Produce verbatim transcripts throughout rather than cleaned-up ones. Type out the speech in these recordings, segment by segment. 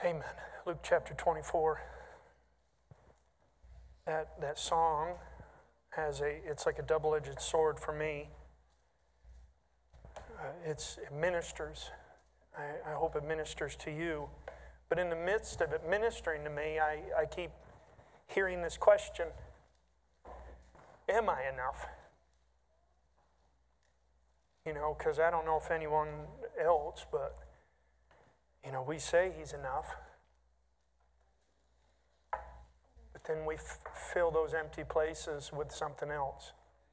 Amen. Luke chapter twenty-four. That that song has a, it's like a double-edged sword for me. Uh, it's, it ministers. I, I hope it ministers to you. But in the midst of it ministering to me, I, I keep hearing this question, am I enough? You know, because I don't know if anyone else, but, you know, we say he's enough. But then we f- fill those empty places with something else.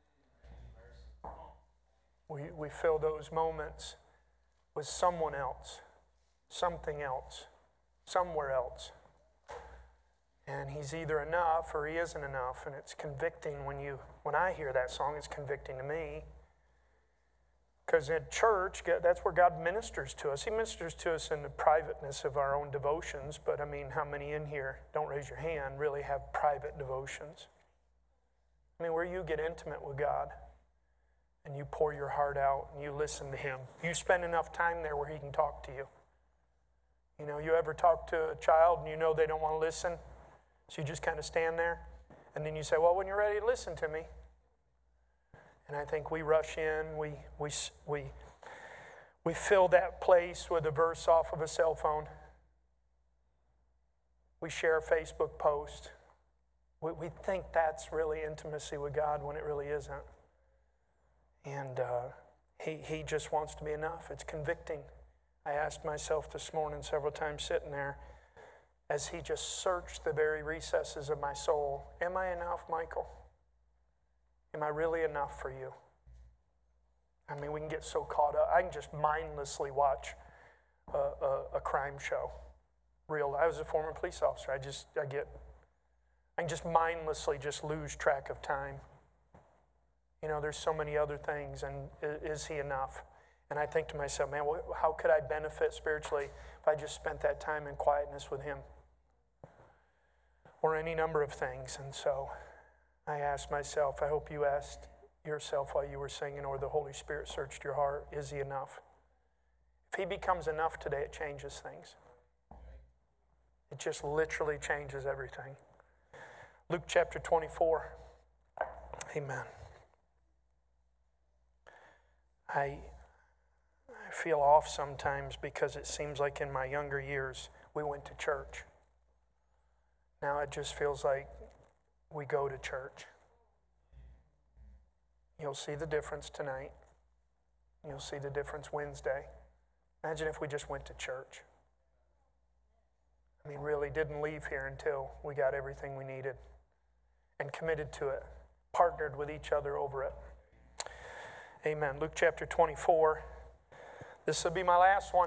We, we fill those moments with someone else, something else, somewhere else. And he's either enough or he isn't enough. And it's convicting when you, when I hear that song, it's convicting to me. Because in church, that's where God ministers to us. He ministers to us in the privateness of our own devotions. But I mean, how many in here, don't raise your hand, really have private devotions? I mean, where you get intimate with God and you pour your heart out and you listen to him. You spend enough time there where he can talk to you. You know, you ever talk to a child and you know they don't want to listen? So you just kind of stand there and then you say, well, when you're ready to listen to me. And I think we rush in, we we we we fill that place with a verse off of a cell phone. We share a Facebook post. We, we think that's really intimacy with God when it really isn't. And uh, he he just wants to be enough. It's convicting. I asked myself this morning several times sitting there, as he just searched the very recesses of my soul, am I enough, Michael? Am I really enough for you? I mean, we can get so caught up. I can just mindlessly watch a, a, a crime show. Real. I was a former police officer. I just, I get, I can just mindlessly just lose track of time. You know, there's so many other things, and is he enough? And I think to myself, man, how could I benefit spiritually if I just spent that time in quietness with him? Or any number of things. And so I asked myself, I hope you asked yourself while you were singing, or the Holy Spirit searched your heart, is he enough? If he becomes enough today, it changes things. It just literally changes everything. Luke chapter twenty-four. Amen. I, I feel off sometimes because it seems like in my younger years, we went to church. Now it just feels like we go to church. You'll see the difference tonight. You'll see the difference Wednesday. Imagine if we just went to church. I mean, really didn't leave here until we got everything we needed and committed to it, partnered with each other over it. Amen. Luke chapter twenty-four. This will be my last one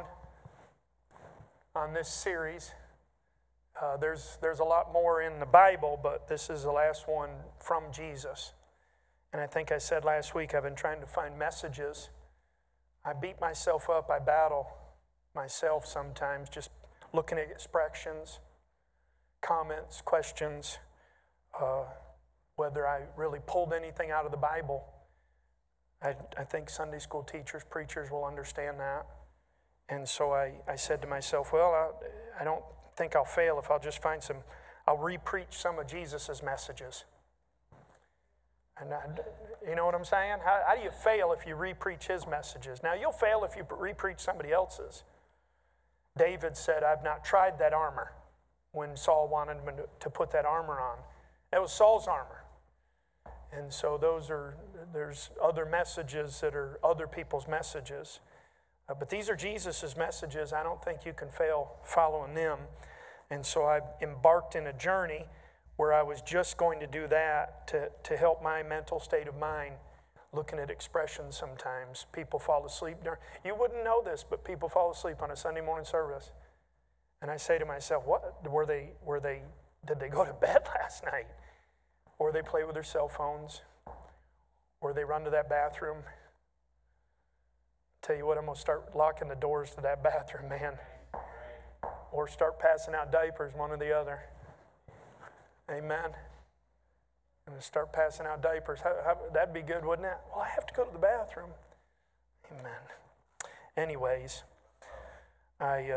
on this series. Uh, there's there's a lot more in the Bible, but this is the last one from Jesus. And I think I said last week, I've been trying to find messages. I beat myself up. I battle myself sometimes, just looking at expressions, comments, questions, uh, whether I really pulled anything out of the Bible. I, I think Sunday school teachers, preachers will understand that. And so I, I said to myself, well, I, I don't think I'll fail if I'll just find some, I'll re-preach some of Jesus' messages. And I, you know what I'm saying? How, how do you fail if you re-preach his messages? Now, you'll fail if you re-preach somebody else's. David said, I've not tried that armor when Saul wanted him to, to put that armor on. That was Saul's armor. And so those are, there's other messages that are other people's messages. Uh, but these are Jesus' messages. I don't think you can fail following them. And so I embarked in a journey where I was just going to do that to, to help my mental state of mind, looking at expressions sometimes. People fall asleep. During, you wouldn't know this, but people fall asleep on a Sunday morning service. And I say to myself, what were they, were they, did they go to bed last night? Or they play with their cell phones? Or they run to that bathroom? Tell you what, I'm going to start locking the doors to that bathroom, man. Or start passing out diapers, one or the other. Amen. I'm going to start passing out diapers. How, how, that'd be good, wouldn't it? Well, I have to go to the bathroom. Amen. Anyways, I uh,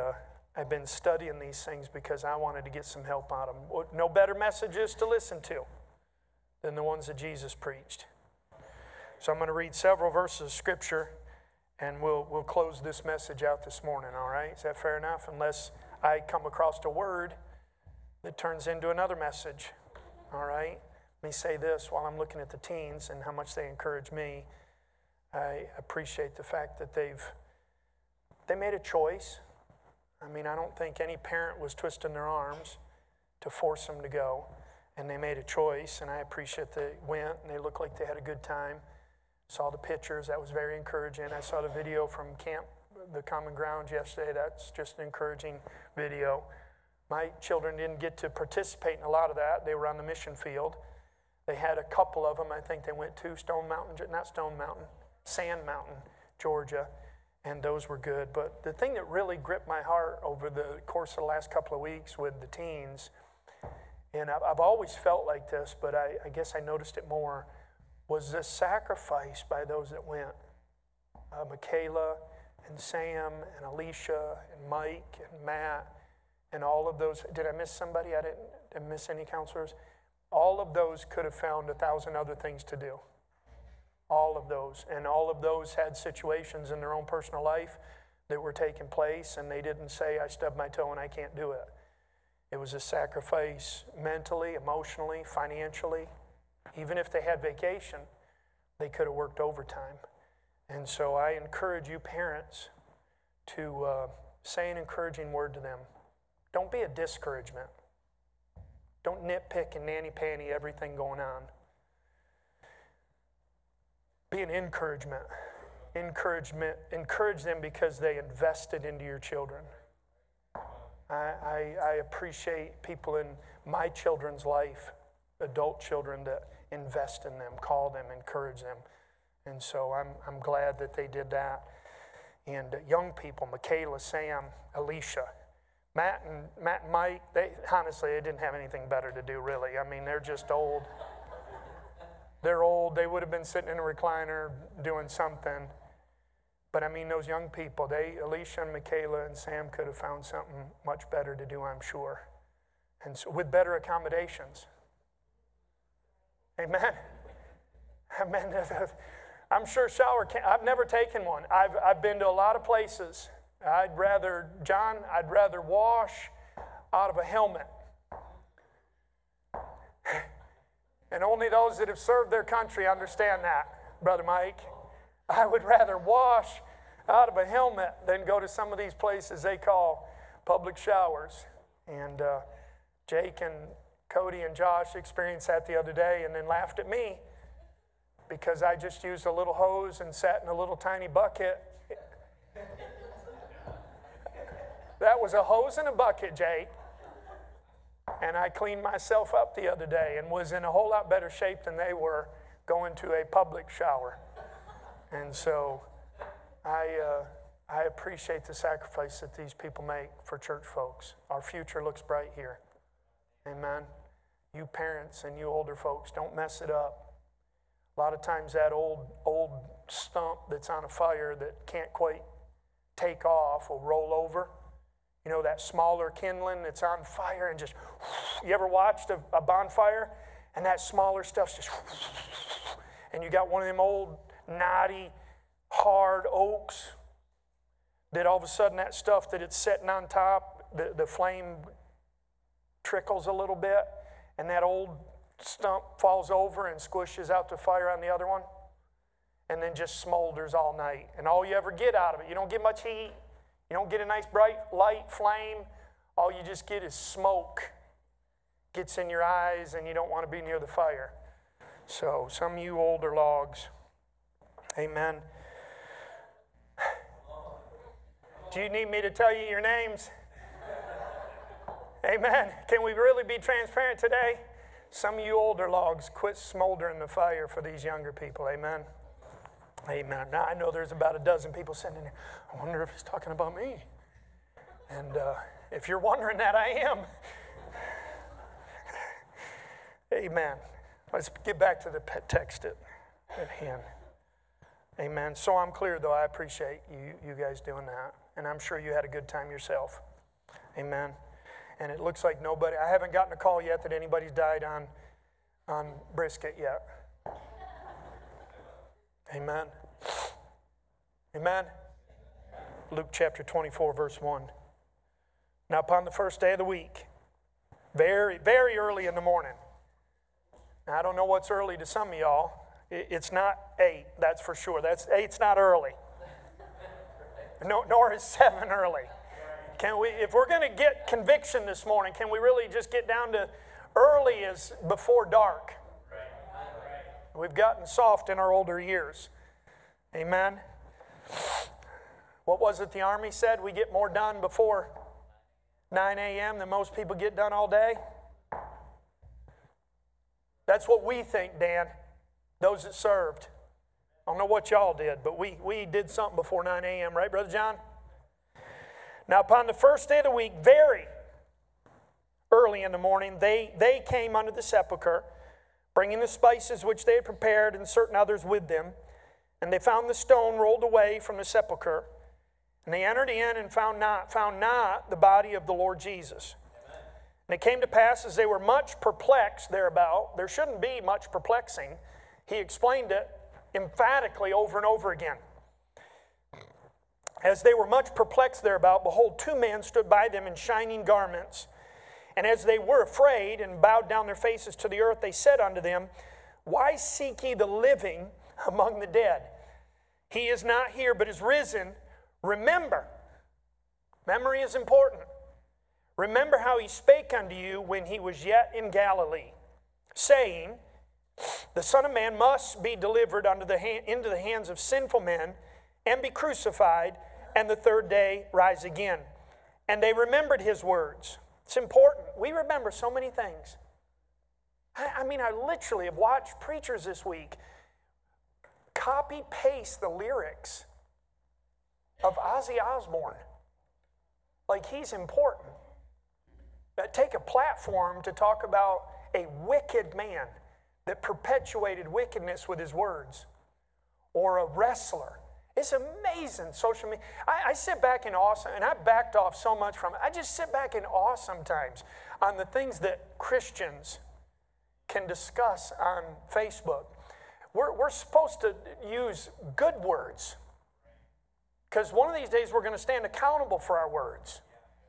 I've been studying these things because I wanted to get some help out of them. No better messages to listen to than the ones that Jesus preached. So I'm going to read several verses of Scripture, and we'll we'll close this message out this morning, all right? Is that fair enough? Unless I come across a word that turns into another message, all right? Let me say this while I'm looking at the teens and how much they encourage me. I appreciate the fact that they've they made a choice. I mean, I don't think any parent was twisting their arms to force them to go. And they made a choice, and I appreciate they went, and they looked like they had a good time. Saw the pictures. That was very encouraging. I saw the video from Camp the Common Ground yesterday. That's just an encouraging video. My children didn't get to participate in a lot of that. They were on the mission field. They had a couple of them. I think they went to Stone Mountain, not Stone Mountain, Sand Mountain, Georgia, and those were good. But the thing that really gripped my heart over the course of the last couple of weeks with the teens, and I've, I've always felt like this, but I, I guess I noticed it more, was the sacrifice by those that went. Uh, Michaela and Sam and Alicia and Mike and Matt and all of those. Did I miss somebody? I didn't, didn't miss any counselors. All of those could have found a thousand other things to do. All of those. And all of those had situations in their own personal life that were taking place, and they didn't say, I stubbed my toe and I can't do it. It was a sacrifice mentally, emotionally, financially. Even if they had vacation, they could have worked overtime. And so I encourage you parents to uh, say an encouraging word to them. Don't be a discouragement. Don't nitpick and nanny-panny everything going on. Be an encouragement. Encouragement. Encourage them because they invested into your children. I, I, I appreciate people in my children's life, adult children, that invest in them, call them, encourage them. And so I'm I'm glad that they did that. And uh, young people, Michaela, Sam, Alicia, Matt and Matt and Mike, they honestly they didn't have anything better to do, really. I mean, they're just old. They're old. They would have been sitting in a recliner doing something. But I mean, those young people, they, Alicia and Michaela and Sam could have found something much better to do, I'm sure. And so with better accommodations. Amen. Amen. I'm sure shower can I've never taken one. I've I've been to a lot of places. I'd rather, John, I'd rather wash out of a helmet. And only those that have served their country understand that, Brother Mike. I would rather wash out of a helmet than go to some of these places they call public showers. And uh, Jake and Cody and Josh experienced that the other day and then laughed at me because I just used a little hose and sat in a little tiny bucket. That was a hose and a bucket, Jake. And I cleaned myself up the other day and was in a whole lot better shape than they were going to a public shower. And so I uh, I appreciate the sacrifice that these people make for church folks. Our future looks bright here. Amen. You parents and you older folks, don't mess it up. A lot of times that old old stump that's on a fire that can't quite take off will roll over. You know, that smaller kindling that's on fire and just, you ever watched a, a bonfire? And that smaller stuff's just, and you got one of them old, knotty, hard oaks that all of a sudden that stuff that it's sitting on top, the, the flame trickles a little bit, and that old stump falls over and squishes out the fire on the other one, and then just smolders all night. And all you ever get out of it, you don't get much heat. You don't get a nice bright light flame. All you just get is smoke. Gets in your eyes and you don't want to be near the fire. So some of you older logs, amen. Do you need me to tell you your names? Amen. Can we really be transparent today? Some of you older logs, quit smoldering the fire for these younger people. Amen. Amen. Now, I know there's about a dozen people sitting in there. I wonder if he's talking about me. And uh, if you're wondering that, I am. Amen. Let's get back to the text at, at hand. Amen. So I'm clear, though. I appreciate you, you guys doing that. And I'm sure you had a good time yourself. Amen. And it looks like nobody, I haven't gotten a call yet that anybody's died on, on brisket yet. Amen. Amen. Luke chapter twenty-four, verse one. Now upon the first day of the week, very, very early in the morning. Now, I don't know what's early to some of y'all. It's not eight, that's for sure. That's eight's not early. No, nor is seven early. Can we, if we're going to get conviction this morning, can we really just get down to early is before dark? We've gotten soft in our older years. Amen. What was it the Army said? We get more done before nine a.m. than most people get done all day? That's what we think, Dan, those that served. I don't know what y'all did, but we, we did something before nine a.m., right, Brother John? Now, upon the first day of the week, very early in the morning, they, they came unto the sepulchre, bringing the spices which they had prepared and certain others with them. And they found the stone rolled away from the sepulchre. And they entered in and found not, found not the body of the Lord Jesus. Amen. And it came to pass as they were much perplexed thereabout. There shouldn't be much perplexing. He explained it emphatically over and over again. As they were much perplexed thereabout, behold, two men stood by them in shining garments. And as they were afraid and bowed down their faces to the earth, they said unto them, Why seek ye the living among the dead? He is not here, but is risen. Remember, memory is important. Remember how he spake unto you when he was yet in Galilee, saying, The Son of Man must be delivered unto the hand, into the hands of sinful men, and be crucified, and the third day rise again. And they remembered his words. It's important. We remember so many things. I, I mean, I literally have watched preachers this week copy-paste the lyrics of Ozzy Osbourne. Like he's important. But take a platform to talk about a wicked man that perpetuated wickedness with his words. Or a wrestler. It's amazing, social media. I, I sit back in awe, and I backed off so much from it. I just sit back in awe sometimes on the things that Christians can discuss on Facebook. We're, we're supposed to use good words. Because one of these days we're going to stand accountable for our words.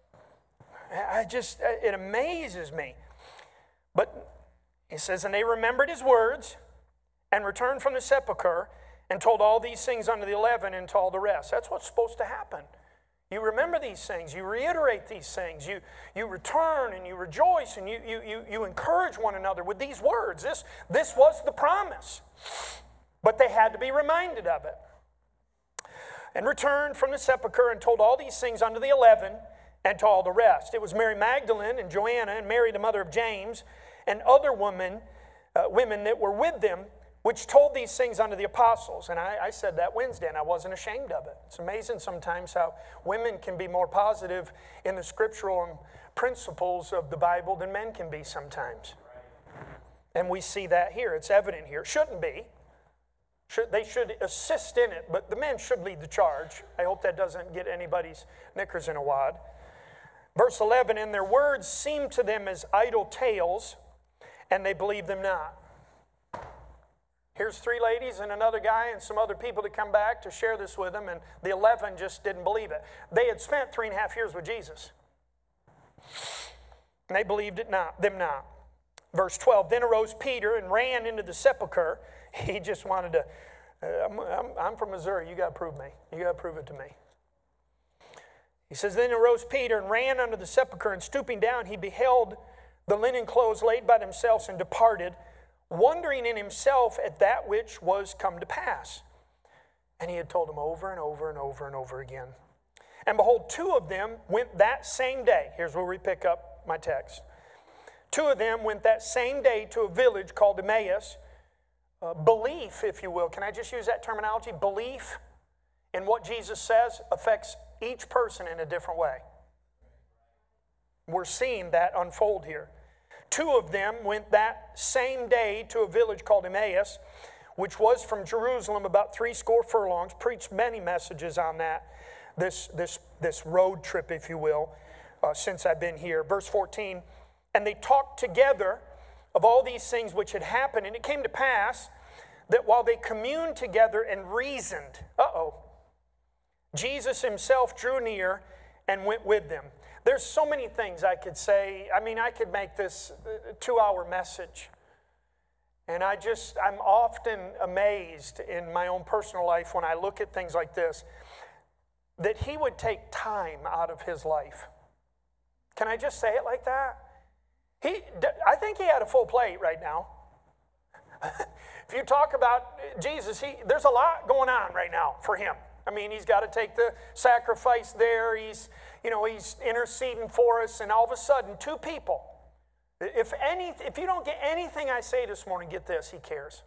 I just, it amazes me. But he says, And they remembered his words, and returned from the sepulchre, and told all these things unto the eleven and to all the rest. That's what's supposed to happen. You remember these things. You reiterate these things. You, you return and you rejoice and you, you, you, you encourage one another with these words. This, this was the promise. But they had to be reminded of it. And returned from the sepulchre and told all these things unto the eleven and to all the rest. It was Mary Magdalene and Joanna and Mary the mother of James and other women, uh, women that were with them, which told these things unto the apostles. And I, I said that Wednesday, and I wasn't ashamed of it. It's amazing sometimes how women can be more positive in the scriptural principles of the Bible than men can be sometimes. And we see that here. It's evident here. Shouldn't be. Should, they should assist in it, but the men should lead the charge. I hope that doesn't get anybody's knickers in a wad. Verse eleven, And their words seemed to them as idle tales, and they believed them not. Here's three ladies and another guy and some other people to come back to share this with them, and the eleven just didn't believe it. They had spent three and a half years with Jesus. And they believed it not, them not. Verse twelve, Then arose Peter and ran into the sepulchre. He just wanted to, uh, I'm, I'm, I'm from Missouri, you got to prove me. You got to prove it to me. He says, Then arose Peter and ran unto the sepulchre, and stooping down, he beheld the linen clothes laid by themselves, and departed, wondering in himself at that which was come to pass. And he had told them over and over and over and over again. And behold, two of them went that same day. Here's where we pick up my text. Two of them went that same day to a village called Emmaus. Uh, belief, if you will, can I just use that terminology? Belief in what Jesus says affects each person in a different way. We're seeing that unfold here. Two of them went that same day to a village called Emmaus, which was from Jerusalem about three score furlongs. Preached many messages on that, this, this, this road trip, if you will. uh, since I've been here. Verse fourteen, and they talked together of all these things which had happened, and it came to pass that while they communed together and reasoned, uh-oh, Jesus himself drew near and went with them. There's so many things I could say. I mean, I could make this a two-hour message. And I just, I'm often amazed in my own personal life when I look at things like this, that he would take time out of his life. Can I just say it like that? He, I think he had a full plate right now. If you talk about Jesus, he, there's a lot going on right now for him. I mean, he's got to take the sacrifice there. He's, you know, he's interceding for us, and all of a sudden, two people. If any, if you don't get anything I say this morning, get this: he cares.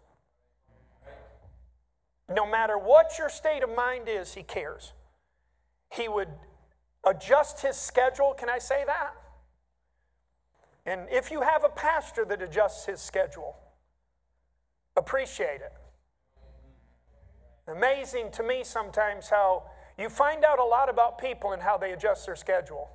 No matter what your state of mind is, he cares. He would adjust his schedule. Can I say that? And if you have a pastor that adjusts his schedule, appreciate it. Amazing to me sometimes how you find out a lot about people and how they adjust their schedule.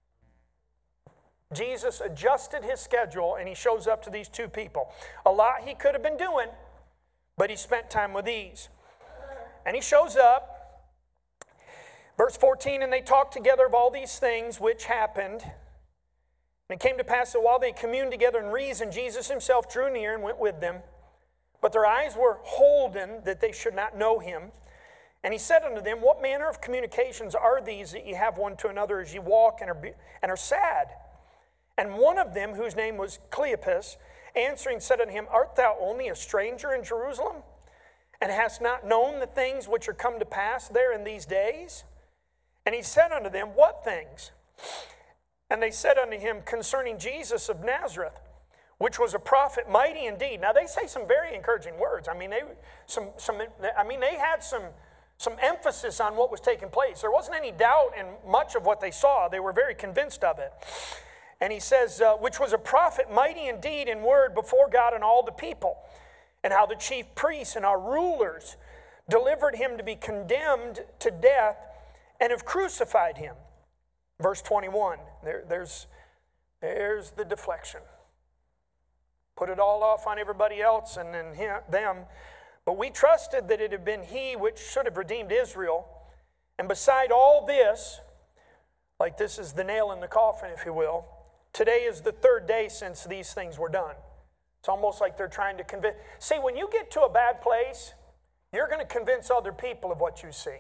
Jesus adjusted his schedule and he shows up to these two people. A lot he could have been doing, but he spent time with these. And he shows up. Verse fourteen, and they talked together of all these things which happened. And it came to pass that while they communed together and reasoned, Jesus himself drew near and went with them. But their eyes were holden that they should not know him. And he said unto them, what manner of communications are these that ye have one to another as ye walk and are, be, and are sad? And one of them, whose name was Cleopas, answering said unto him, art thou only a stranger in Jerusalem, and hast not known the things which are come to pass there in these days? And he said unto them, what things? And they said unto him, concerning Jesus of Nazareth, which was a prophet, mighty indeed. Now they say some very encouraging words. I mean, they some some. I mean, they had some some emphasis on what was taking place. There wasn't any doubt in much of what they saw. They were very convinced of it. And he says, uh, which was a prophet, mighty indeed in word before God and all the people, and how the chief priests and our rulers delivered him to be condemned to death, and have crucified him. Verse twenty-one. There, there's there's the deflection. Put it all off on everybody else and then him, them. But we trusted that it had been he which should have redeemed Israel. And beside all this, like this is the nail in the coffin, if you will, today is the third day since these things were done. It's almost like they're trying to convince. See, when you get to a bad place, you're going to convince other people of what you see.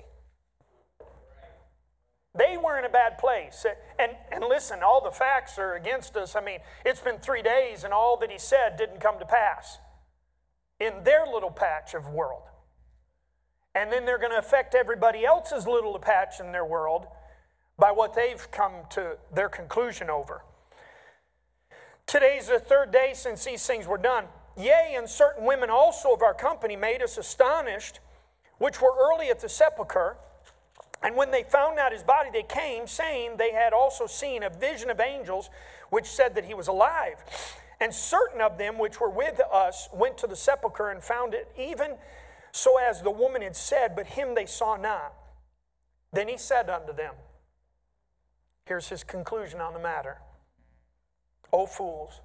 They were in a bad place. And, and listen, all the facts are against us. I mean, it's been three days and all that he said didn't come to pass in their little patch of world. And then they're going to affect everybody else's little patch in their world by what they've come to their conclusion over. Today's the third day since these things were done. Yea, and certain women also of our company made us astonished, which were early at the sepulchre. And when they found not his body, they came, saying they had also seen a vision of angels, which said that he was alive. And certain of them which were with us went to the sepulchre and found it even so as the woman had said, but him they saw not. Then he said unto them, here's his conclusion on the matter. O fools.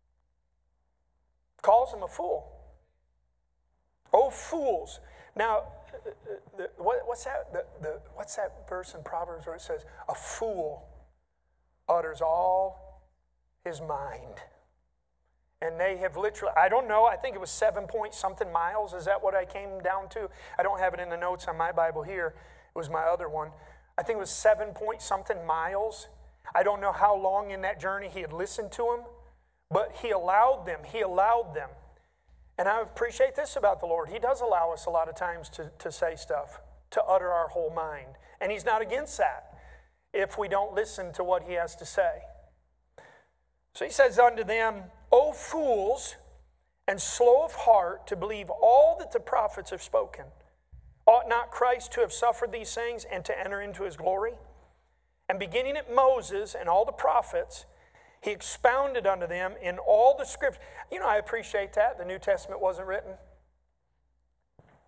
Calls him a fool. O fools. Now, The, what, what's that? The, the, what's that verse in Proverbs where it says, "A fool utters all his mind," and they have literally. I don't know. I think it was seven point something miles. Is that what I came down to? I don't have it in the notes on my Bible here. It was my other one. I think it was seven point something miles. I don't know how long in that journey he had listened to him, but he allowed them. He allowed them. And I appreciate this about the Lord. He does allow us a lot of times to, to say stuff, to utter our whole mind. And he's not against that if we don't listen to what he has to say. So he says unto them, O fools, and slow of heart to believe all that the prophets have spoken. Ought not Christ to have suffered these things and to enter into his glory? And beginning at Moses and all the prophets, he expounded unto them in all the scriptures. You know, I appreciate that. The New Testament wasn't written.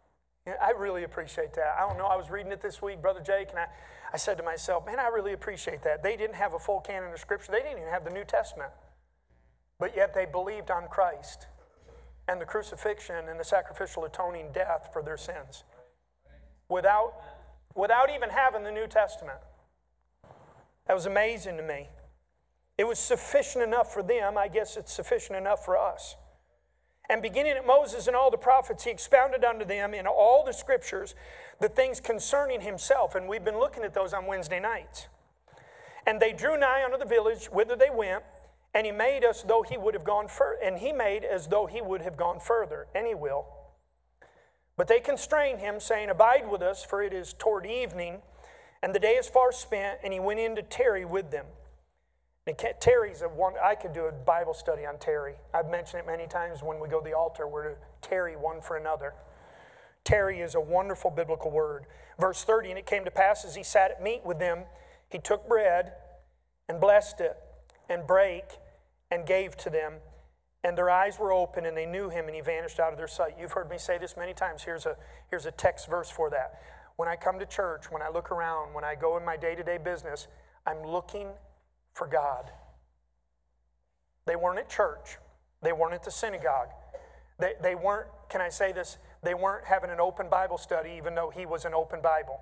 Yeah, I really appreciate that. I don't know, I was reading it this week, Brother Jake, and I, I said to myself, man, I really appreciate that. They didn't have a full canon of Scripture. They didn't even have the New Testament. But yet they believed on Christ and the crucifixion and the sacrificial atoning death for their sins. Without, without even having the New Testament. That was amazing to me. It was sufficient enough for them. I guess it's sufficient enough for us. And beginning at Moses and all the prophets, he expounded unto them in all the Scriptures the things concerning himself. And we've been looking at those on Wednesday nights. And they drew nigh unto the village whither they went, and he made us though he would have gone further. And he made as though he would have gone further, and he will. But they constrained him, saying, Abide with us, for it is toward evening, and the day is far spent. And he went in to tarry with them. And Terry's a one, I could do a Bible study on Terry. I've mentioned it many times when we go to the altar. We're to tarry one for another. Tarry is a wonderful biblical word. Verse thirty, and it came to pass as he sat at meat with them, he took bread and blessed it and brake and gave to them. And their eyes were open and they knew him, and he vanished out of their sight. You've heard me say this many times. Here's a, here's a text verse for that. When I come to church, when I look around, when I go in my day-to-day business, I'm looking for God. They weren't at church. They weren't at the synagogue. They, they weren't, can I say this? They weren't having an open Bible study, even though he was an open Bible.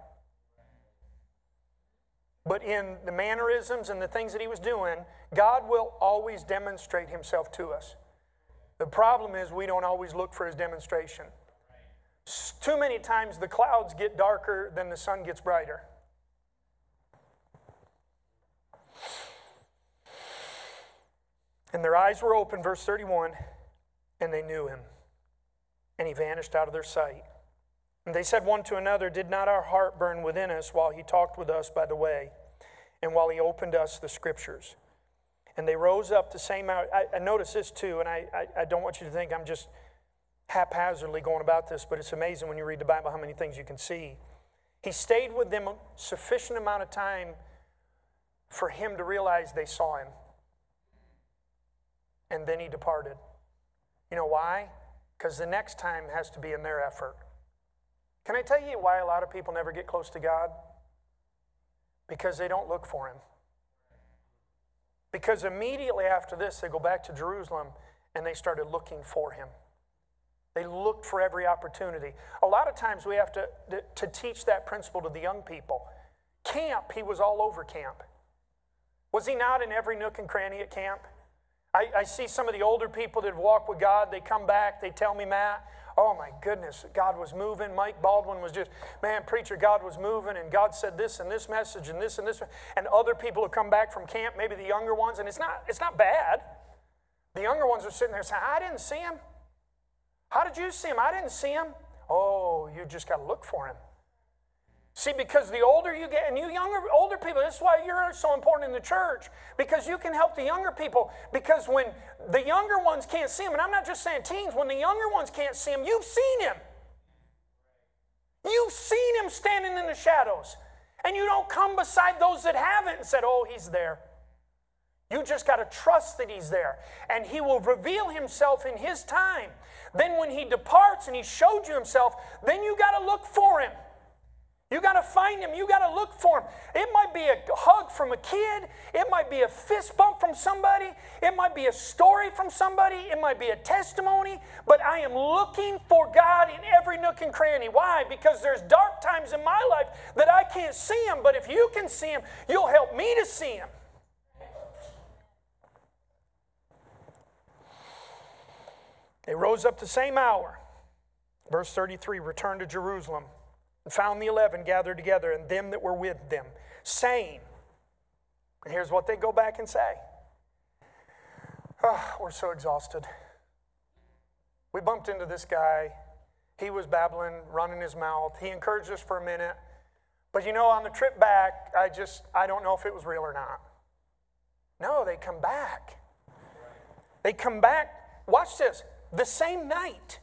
But in the mannerisms and the things that he was doing, God will always demonstrate himself to us. The problem is we don't always look for his demonstration. Too many times the clouds get darker than the sun gets brighter. And their eyes were open, verse thirty-one, and they knew him. And he vanished out of their sight. And they said one to another, Did not our heart burn within us while he talked with us by the way, and while he opened us the Scriptures? And they rose up the same hour. I, I notice this too, and I, I, I don't want you to think I'm just haphazardly going about this, but it's amazing when you read the Bible how many things you can see. He stayed with them a sufficient amount of time for him to realize they saw him. And then he departed. You know why? Because the next time has to be in their effort. Can I tell you why a lot of people never get close to God? Because they don't look for him. Because immediately after this, they go back to Jerusalem and they started looking for him. They looked for every opportunity. A lot of times we have to, to teach that principle to the young people. Camp, he was all over camp. Was he not in every nook and cranny at camp? I, I see some of the older people that have walked with God, they come back, they tell me, Matt, oh my goodness, God was moving. Mike Baldwin was just, man, preacher, God was moving, and God said this and this message and this and this. And other people have come back from camp, maybe the younger ones, and it's not, it's not bad. The younger ones are sitting there saying, I didn't see him. How did you see him? I didn't see him. Oh, you just got to look for him. See, because the older you get, and you younger, older people, this is why you're so important in the church, because you can help the younger people. Because when the younger ones can't see him, and I'm not just saying teens, when the younger ones can't see him, you've seen him. You've seen him standing in the shadows. And you don't come beside those that haven't and said, oh, he's there. You just got to trust that he's there. And he will reveal himself in his time. Then when he departs and he showed you himself, then you got to look for him. You got to find him. You got to look for him. It might be a hug from a kid. It might be a fist bump from somebody. It might be a story from somebody. It might be a testimony. But I am looking for God in every nook and cranny. Why? Because there's dark times in my life that I can't see him. But if you can see him, you'll help me to see him. They rose up the same hour. Verse thirty-three, returned to Jerusalem. And found the eleven gathered together, and them that were with them, saying, and here's what they go back and say. Oh, we're so exhausted. We bumped into this guy. He was babbling, running his mouth. He encouraged us for a minute. But you know, on the trip back, I just, I don't know if it was real or not. No, they come back. They come back, watch this, the same night.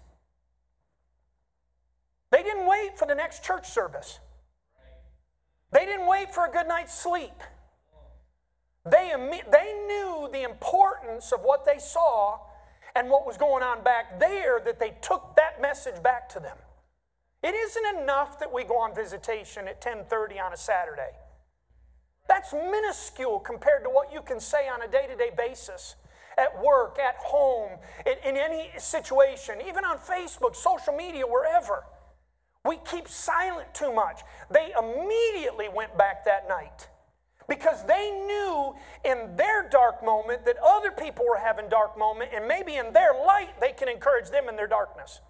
They didn't wait for the next church service. They didn't wait for a good night's sleep. They, they knew the importance of what they saw and what was going on back there, that they took that message back to them. It isn't enough that we go on visitation at ten thirty on a Saturday. That's minuscule compared to what you can say on a day-to-day basis. At work, at home, in, in any situation, even on Facebook, social media, wherever. We keep silent too much. They immediately went back that night because they knew in their dark moment that other people were having dark moment, and maybe in their light they can encourage them in their darkness.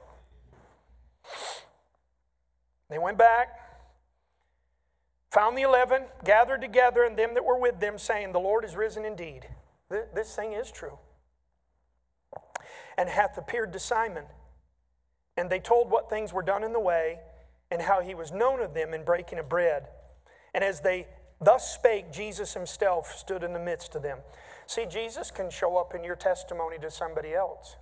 They went back, found the eleven, gathered together, and them that were with them, saying, the Lord is risen indeed. This thing is true. And hath appeared to Simon. And they told what things were done in the way, and how he was known of them in breaking of bread. And as they thus spake, Jesus himself stood in the midst of them. See, Jesus can show up in your testimony to somebody else.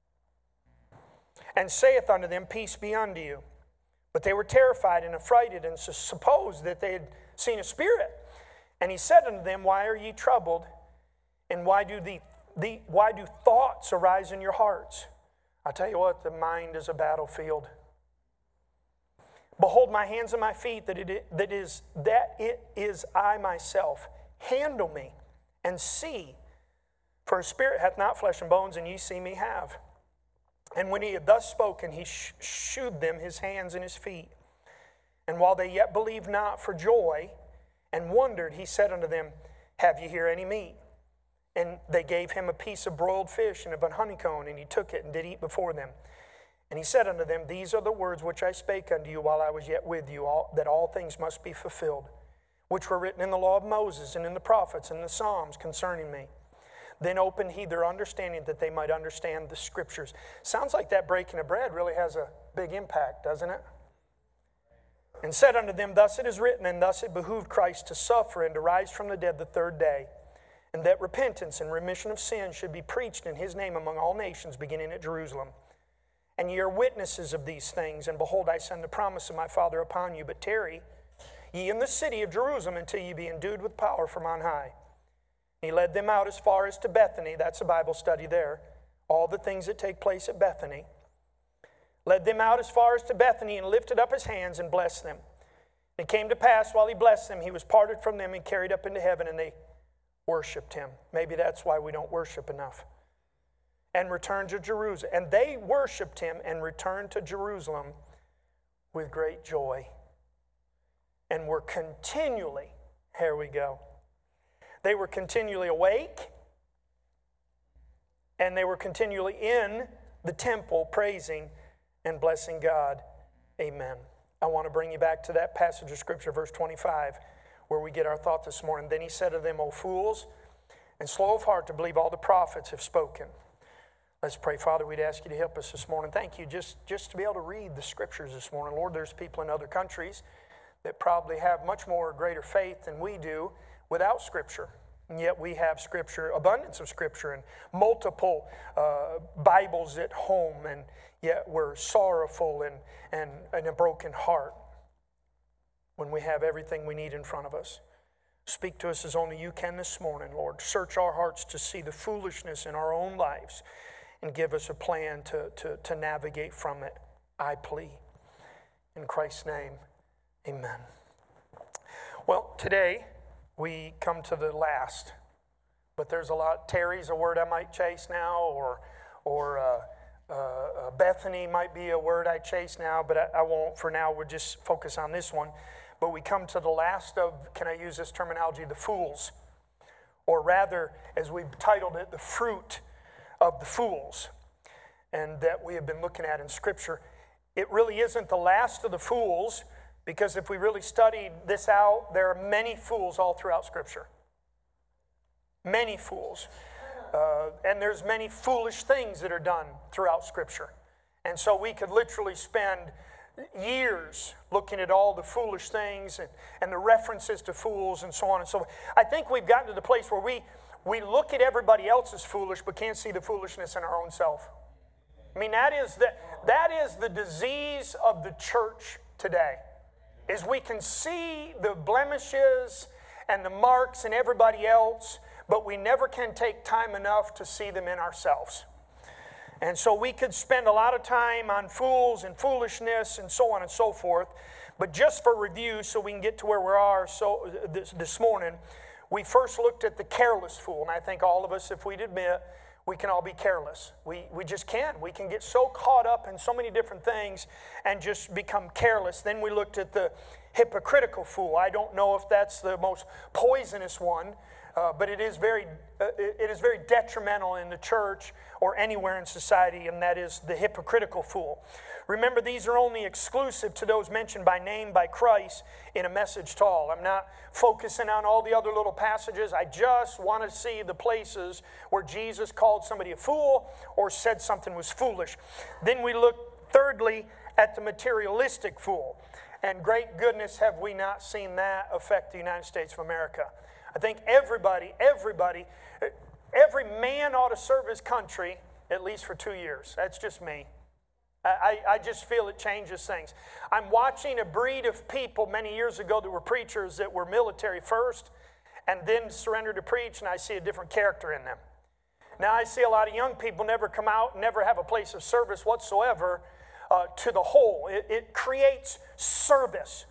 And saith unto them, peace be unto you. But they were terrified and affrighted, and supposed that they had seen a spirit. And he said unto them, why are ye troubled? And why do the, the why do thoughts arise in your hearts? I tell you what, the mind is a battlefield. Behold my hands and my feet, that it that is that it is I myself. Handle me and see, for a spirit hath not flesh and bones, and ye see me have. And when he had thus spoken, he sh- shewed them his hands and his feet. And while they yet believed not for joy and wondered, he said unto them, have ye here any meat? And they gave him a piece of broiled fish and of an honeycomb, and he took it and did eat before them. And he said unto them, these are the words which I spake unto you while I was yet with you, all, that all things must be fulfilled, which were written in the law of Moses and in the prophets and the Psalms concerning me. Then opened he their understanding that they might understand the Scriptures. Sounds like that breaking of bread really has a big impact, doesn't it? And said unto them, thus it is written, and thus it behooved Christ to suffer and to rise from the dead the third day, and that repentance and remission of sins should be preached in his name among all nations, beginning at Jerusalem. And ye are witnesses of these things, and behold, I send the promise of my Father upon you, but tarry ye in the city of Jerusalem until ye be endued with power from on high. He led them out as far as to Bethany. That's a Bible study there. All the things that take place at Bethany. Led them out as far as to Bethany, and lifted up his hands and blessed them. And it came to pass, while he blessed them, he was parted from them and carried up into heaven, and they worshipped him. Maybe that's why we don't worship enough. And returned to Jerusalem. And they worshipped him and returned to Jerusalem with great joy. And were continually, here we go, they were continually awake, and they were continually in the temple praising and blessing God. Amen. I want to bring you back to that passage of Scripture, verse twenty-five, where we get our thought this morning. Then he said to them, O fools, and slow of heart to believe all the prophets have spoken. Let's pray. Father, we'd ask you to help us this morning. Thank you just, just to be able to read the Scriptures this morning. Lord, there's people in other countries that probably have much more greater faith than we do without Scripture. And yet we have Scripture, abundance of Scripture, and multiple uh, Bibles at home, and yet we're sorrowful and, and, and a broken heart when we have everything we need in front of us. Speak to us as only you can this morning, Lord. Search our hearts to see the foolishness in our own lives and give us a plan to, to, to navigate from it, I plea. In Christ's name, amen. Well, today we come to the last, but there's a lot. Terry's a word I might chase now, or or uh, uh, Bethany might be a word I chase now, but I, I won't for now. We'll just focus on this one. But we come to the last of, can I use this terminology, the fools, or rather, as we've titled it, the fruit of the fools, and that we have been looking at in Scripture. It really isn't the last of the fools, because if we really studied this out, there are many fools all throughout Scripture. Many fools. Uh, and there's many foolish things that are done throughout Scripture. And so we could literally spend years looking at all the foolish things and, and the references to fools and so on and so forth. I think we've gotten to the place where we, we look at everybody else as foolish but can't see the foolishness in our own self. I mean, that is the, that is the disease of the church today. Is we can see the blemishes and the marks in everybody else, but we never can take time enough to see them in ourselves. And so we could spend a lot of time on fools and foolishness and so on and so forth. But just for review, so we can get to where we are so this, this morning, we first looked at the careless fool. And I think all of us, if we'd admit, we can all be careless. We, we just can. We can get so caught up in so many different things and just become careless. Then we looked at the hypocritical fool. I don't know if that's the most poisonous one, uh, but it is very uh, it is very detrimental in the church or anywhere in society, and that is the hypocritical fool. Remember, these are only exclusive to those mentioned by name by Christ in a message to all. I'm not focusing on all the other little passages. I just want to see the places where Jesus called somebody a fool or said something was foolish. Then we look thirdly at the materialistic fool. And great goodness, have we not seen that affect the United States of America. I think everybody, everybody, every man ought to serve his country at least for two years. That's just me. I, I just feel it changes things. I'm watching a breed of people many years ago that were preachers that were military first and then surrendered to preach, and I see a different character in them. Now I see a lot of young people never come out, never have a place of service whatsoever uh, to the whole. It, it creates service.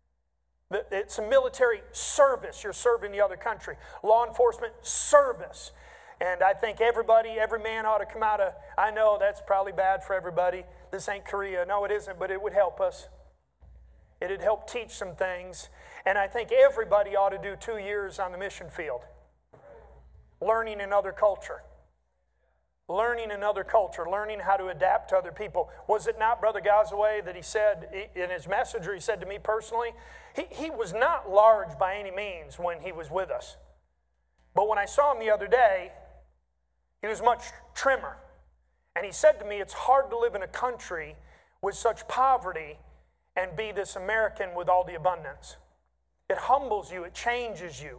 It's a military service. You're serving the other country. Law enforcement service. And I think everybody, every man ought to come out of, I know that's probably bad for everybody. This ain't Korea. No, it isn't, but it would help us. It'd help teach some things. And I think everybody ought to do two years on the mission field. Learning another culture. Learning another culture. Learning how to adapt to other people. Was it not Brother Gazaway that he said in his message, or he said to me personally, he, he was not large by any means when he was with us. But when I saw him the other day, he was much trimmer. And he said to me, it's hard to live in a country with such poverty and be this American with all the abundance. It humbles you. It changes you.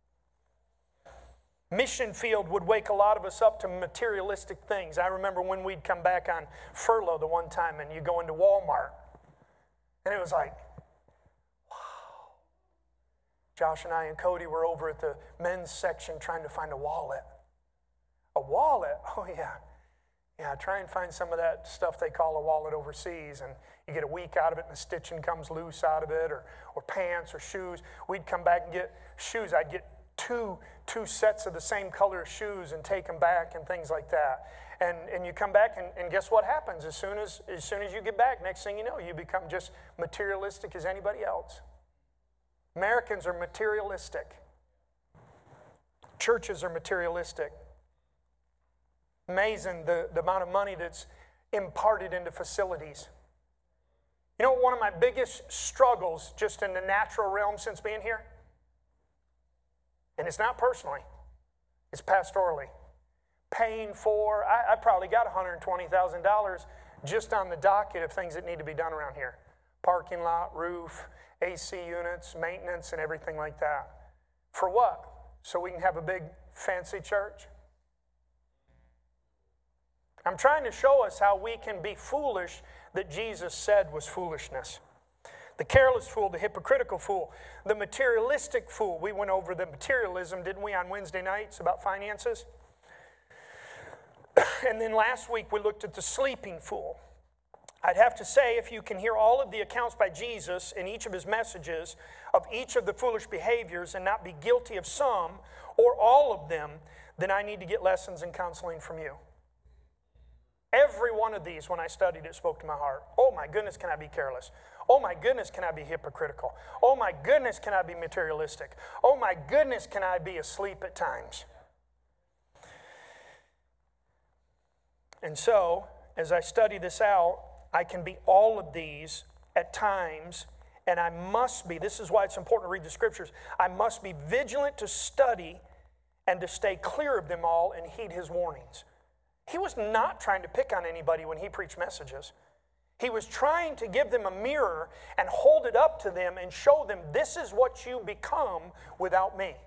Mission field would wake a lot of us up to materialistic things. I remember when we'd come back on furlough the one time and you go into Walmart. And it was like, wow. Josh and I and Cody were over at the men's section trying to find a wallet. A wallet? Oh, yeah. Yeah, try and find some of that stuff they call a wallet overseas, and you get a week out of it and the stitching comes loose out of it, or, or pants or shoes. We'd come back and get shoes. I'd get two, two sets of the same color of shoes and take them back and things like that. And, and you come back, and, and guess what happens? As soon as, as soon as you get back, next thing you know, you become just materialistic as anybody else. Americans are materialistic. Churches are materialistic. Amazing the, the amount of money that's imparted into facilities. You know, one of my biggest struggles just in the natural realm since being here, and it's not personally, it's pastorally. Paying for, I, I probably got one hundred twenty thousand dollars just on the docket of things that need to be done around here. Parking lot, roof, A C units, maintenance, and everything like that. For what? So we can have a big fancy church? I'm trying to show us how we can be foolish that Jesus said was foolishness. The careless fool, the hypocritical fool, the materialistic fool. We went over the materialism, didn't we, on Wednesday nights about finances? And then last week we looked at the sleeping fool. I'd have to say, if you can hear all of the accounts by Jesus in each of his messages of each of the foolish behaviors and not be guilty of some or all of them, then I need to get lessons and counseling from you. Every one of these, when I studied it, spoke to my heart. Oh my goodness, can I be careless? Oh my goodness, can I be hypocritical? Oh my goodness, can I be materialistic? Oh my goodness, can I be asleep at times? And so, as I study this out, I can be all of these at times, and I must be, this is why it's important to read the scriptures, I must be vigilant to study and to stay clear of them all and heed his warnings. He was not trying to pick on anybody when he preached messages. He was trying to give them a mirror and hold it up to them and show them this is what you become without me.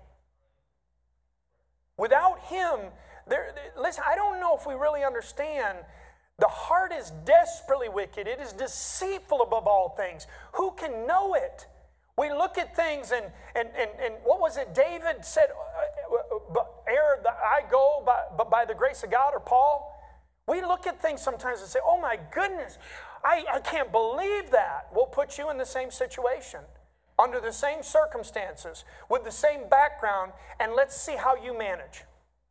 Without him, there, listen, I don't know if we really understand. The heart is desperately wicked. It is deceitful above all things. Who can know it? We look at things and, and, and, and what was it David said, uh, uh, ere I go by, but by the grace of God, or Paul, We look at things sometimes and say, oh my goodness, I, I can't believe that. We'll put you in the same situation, under the same circumstances, with the same background, and let's see how you manage.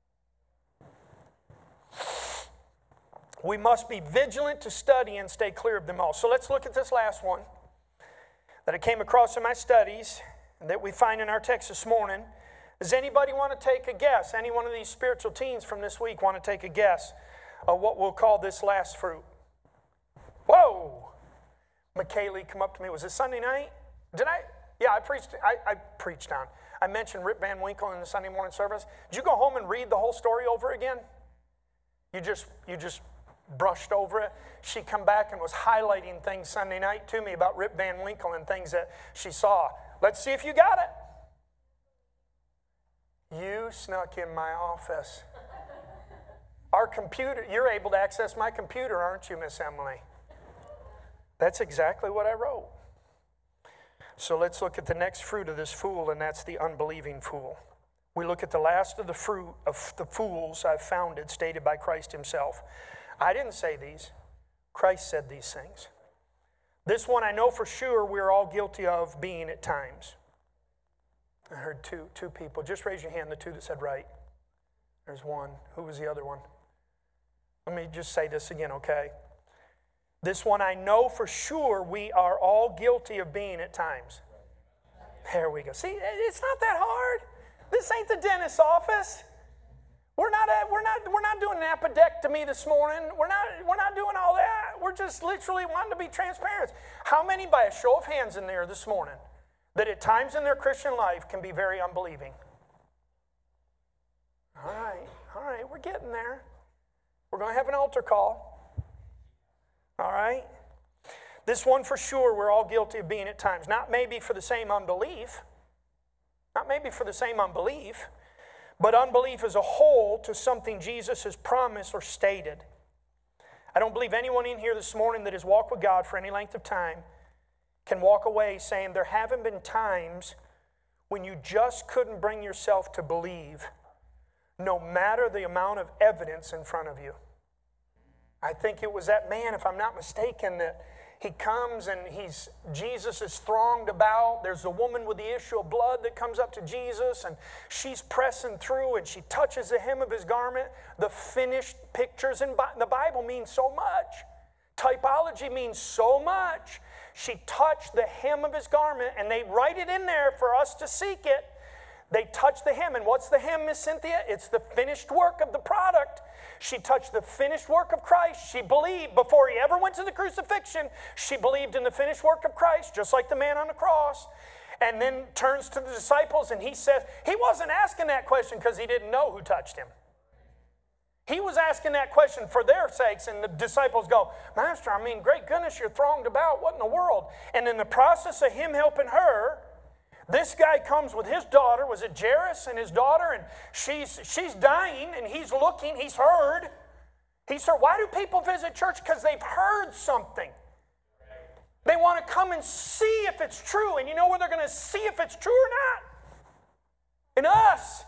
We must be vigilant to study and stay clear of them all. So let's look at this last one that I came across in my studies that we find in our text this morning. Does anybody want to take a guess? Any one of these spiritual teens from this week want to take a guess of what we'll call this last fruit? Whoa! McKaylee come up to me. Was it Sunday night? Did I? Yeah, I preached. I, I preached on. I mentioned Rip Van Winkle in the Sunday morning service. Did you go home and read the whole story over again? You just, you just brushed over it. She come back and was highlighting things Sunday night to me about Rip Van Winkle and things that she saw. Let's see if you got it. You snuck in my office. Our computer, you're able to access my computer, aren't you, Miss Emily? That's exactly what I wrote. So let's look at the next fruit of this fool, and that's the unbelieving fool. We look at the last of the fruit of the fools I've founded, stated by Christ himself. I didn't say these. Christ said these things. This one I know for sure we're all guilty of being at times. I heard two, two people. Just raise your hand, the two that said right. There's one. Who was the other one? Let me just say this again, okay? This one I know for sure we are all guilty of being at times. There we go. See, it's not that hard. This ain't the dentist's office. We're not, we're not, we're not doing an appendectomy this morning. We're not, we're not doing all that. We're just literally wanting to be transparent. How many, by a show of hands in there this morning, that at times in their Christian life can be very unbelieving? All right, all right, we're getting there. We're going to have an altar call. All right? This one for sure we're all guilty of being at times. Not maybe for the same unbelief. Not maybe for the same unbelief. But unbelief as a whole to something Jesus has promised or stated. I don't believe anyone in here this morning that has walked with God for any length of time can walk away saying there haven't been times when you just couldn't bring yourself to believe, no matter the amount of evidence in front of you. I think it was that man, if I'm not mistaken, that he comes and he's Jesus is thronged about. There's a woman with the issue of blood that comes up to Jesus, and she's pressing through, and she touches the hem of his garment. The finished pictures in the Bible mean so much. Typology means so much. She touched the hem of his garment, and they write it in there for us to seek it. They touch the hem, and what's the hem, Miss Cynthia? It's the finished work of the product. She touched the finished work of Christ. She believed before he ever went to the crucifixion. She believed in the finished work of Christ, just like the man on the cross. And then turns to the disciples and he says, he wasn't asking that question because he didn't know who touched him. He was asking that question for their sakes, and the disciples go, Master, I mean, great goodness, you're thronged about. What in the world? And in the process of him helping her, this guy comes with his daughter, was it Jairus and his daughter, and she's she's dying, and he's looking, he's heard. He's heard. Why do people visit church? Because they've heard something. They want to come and see if it's true, and you know where they're going to see if it's true or not? In us.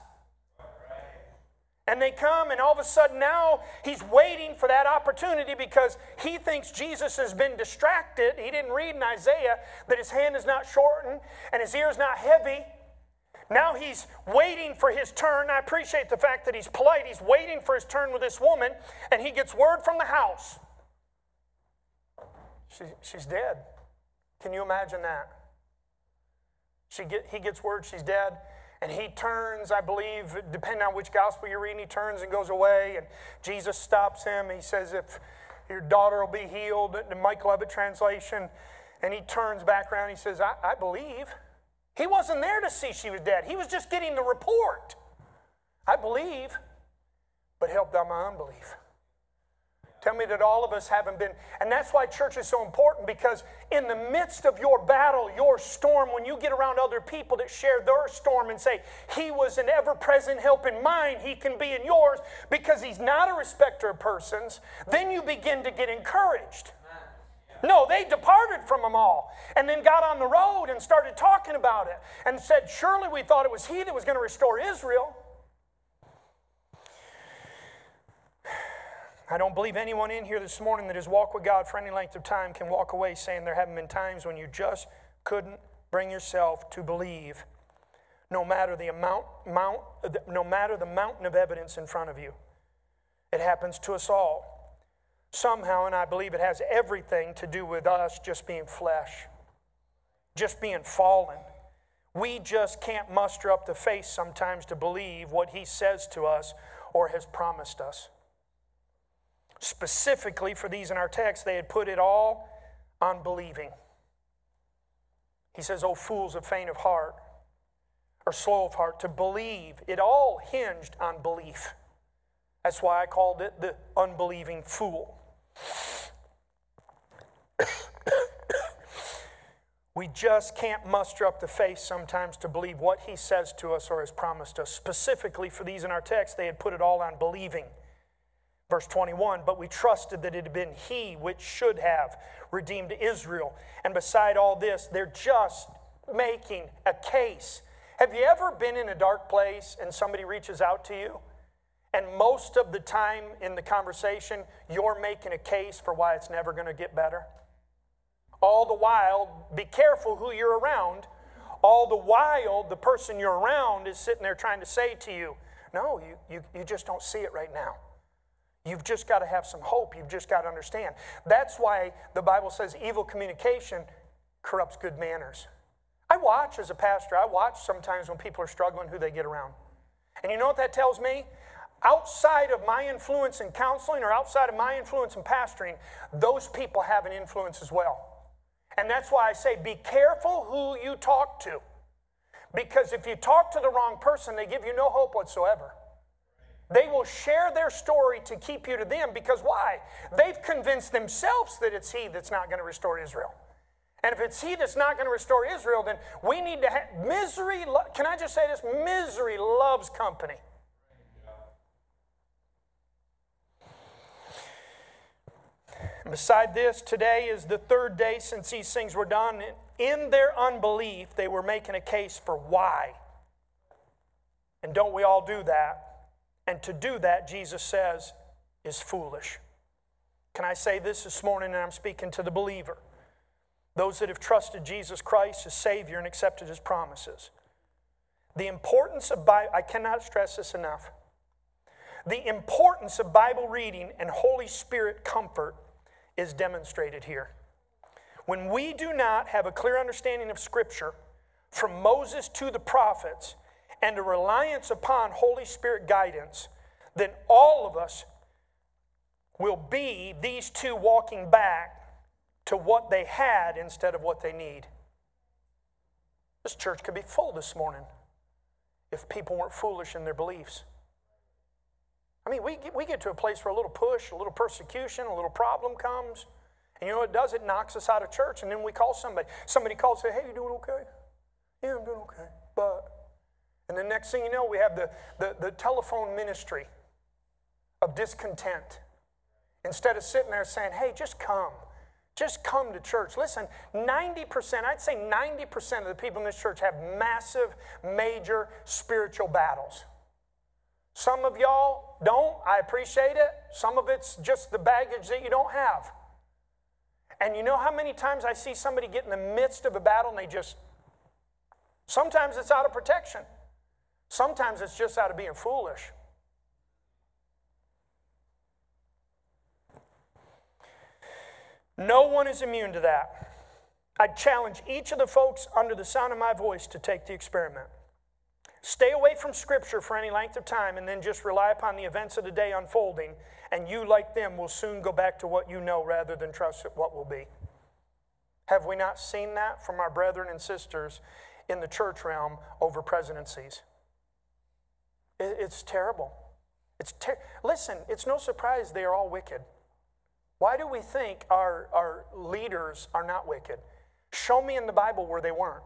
And they come, and all of a sudden now he's waiting for that opportunity because he thinks Jesus has been distracted. He didn't read in Isaiah that his hand is not shortened and his ear is not heavy. Now he's waiting for his turn. I appreciate the fact that he's polite. He's waiting for his turn with this woman, and he gets word from the house. She, she's dead. Can you imagine that? She get, he gets word she's dead. And he turns, I believe, depending on which gospel you're reading, he turns and goes away. And Jesus stops him. He says, if your daughter will be healed, the Mike Levitt translation. And he turns back around. He says, I, I believe. He wasn't there to see she was dead. He was just getting the report. I believe, but help thou my unbelief. Tell me that all of us haven't been, and that's why church is so important, because in the midst of your battle, your storm, when you get around other people that share their storm and say, he was an ever-present help in mine, he can be in yours, because he's not a respecter of persons, then you begin to get encouraged. No, they departed from them all and then got on the road and started talking about it and said, surely we thought it was he that was going to restore Israel. I don't believe anyone in here this morning that has walked with God for any length of time can walk away saying there haven't been times when you just couldn't bring yourself to believe, no matter the amount, mount, no matter the mountain of evidence in front of you. It happens to us all. Somehow, and I believe it has everything to do with us just being flesh, just being fallen. We just can't muster up the faith sometimes to believe what He says to us or has promised us. Specifically for these in our text, they had put it all on believing. He says, "O fools of faint of heart," or slow of heart, to believe. It all hinged on belief. That's why I called it the unbelieving fool. We just can't muster up the faith sometimes to believe what He says to us or has promised us. Specifically for these in our text, they had put it all on believing. Verse twenty-one, "But we trusted that it had been He which should have redeemed Israel. And beside all this, they're just making a case." Have you ever been in a dark place and somebody reaches out to you? And most of the time in the conversation, you're making a case for why it's never going to get better? All the while, be careful who you're around. All the while, the person you're around is sitting there trying to say to you, no, you, you, you just don't see it right now. You've just got to have some hope. You've just got to understand. That's why the Bible says evil communication corrupts good manners. I watch as a pastor, I watch sometimes when people are struggling who they get around. And you know what that tells me? Outside of my influence in counseling or outside of my influence in pastoring, those people have an influence as well. And that's why I say be careful who you talk to. Because if you talk to the wrong person, they give you no hope whatsoever. They will share their story to keep you to them because why? They've convinced themselves that it's He that's not going to restore Israel. And if it's He that's not going to restore Israel, then we need to have misery. Can I just say this? Misery loves company. And beside this, today is the third day since these things were done. In their unbelief, they were making a case for why. And don't we all do that? And to do that, Jesus says, is foolish. Can I say this this morning, and I'm speaking to the believer? Those that have trusted Jesus Christ as Savior and accepted His promises. The importance of Bible, I cannot stress this enough. The importance of Bible reading and Holy Spirit comfort is demonstrated here. When we do not have a clear understanding of Scripture, from Moses to the prophets, and a reliance upon Holy Spirit guidance, then all of us will be these two walking back to what they had instead of what they need. This church could be full this morning if people weren't foolish in their beliefs. I mean, we get, we get to a place where a little push, a little persecution, a little problem comes, and you know what it does? It knocks us out of church, and then we call somebody. Somebody calls and say, hey, you doing okay? Yeah, I'm doing okay. But, and the next thing you know, we have the, the, the telephone ministry of discontent. Instead of sitting there saying, hey, just come. Just come to church. Listen, ninety percent, I'd say ninety percent of the people in this church have massive, major spiritual battles. Some of y'all don't. I appreciate it. Some of it's just the baggage that you don't have. And you know how many times I see somebody get in the midst of a battle and they just, sometimes it's out of protection. Sometimes it's just out of being foolish. No one is immune to that. I challenge each of the folks under the sound of my voice to take the experiment. Stay away from Scripture for any length of time and then just rely upon the events of the day unfolding, and you, like them, will soon go back to what you know rather than trust what will be. Have we not seen that from our brethren and sisters in the church realm over presidencies? It's terrible. It's ter- Listen, it's no surprise they are all wicked. Why do we think our, our leaders are not wicked? Show me in the Bible where they weren't.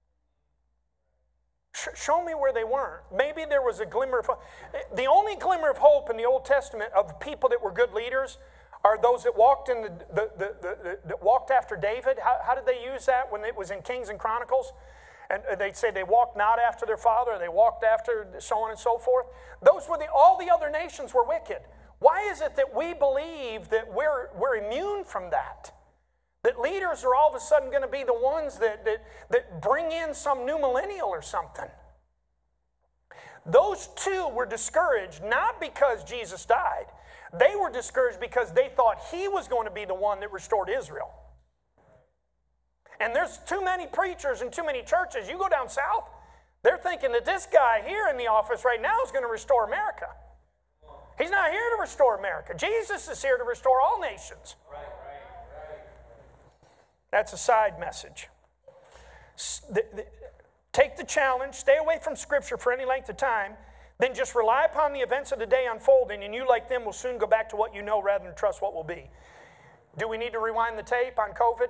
Show me where they weren't. Maybe there was a glimmer of hope. The only glimmer of hope in the Old Testament of people that were good leaders are those that walked in the, the, the, the that walked after David. How, how did they use that when it was in Kings and Chronicles? And they'd say they walked not after their father, they walked after so on and so forth. Those were the all the other nations were wicked. Why is it that we believe that we're, we're immune from that? That leaders are all of a sudden going to be the ones that, that, that bring in some new millennial or something. Those two were discouraged not because Jesus died. They were discouraged because they thought he was going to be the one that restored Israel. And there's too many preachers and too many churches. You go down south, they're thinking that this guy here in the office right now is going to restore America. He's not here to restore America. Jesus is here to restore all nations. Right, right, right. That's a side message. The, the, take the challenge, stay away from Scripture for any length of time, then just rely upon the events of the day unfolding, and you, like them, will soon go back to what you know rather than trust what will be. Do we need to rewind the tape on COVID?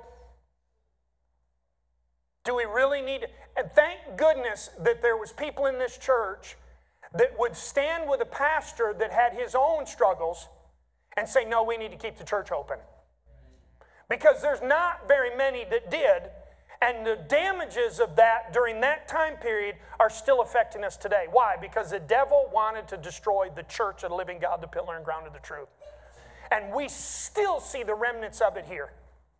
Do we really need to? And thank goodness that there was people in this church that would stand with a pastor that had his own struggles and say, no, we need to keep the church open. Because there's not very many that did, and the damages of that during that time period are still affecting us today. Why? Because the devil wanted to destroy the church of the living God, the pillar and ground of the truth. And we still see the remnants of it here.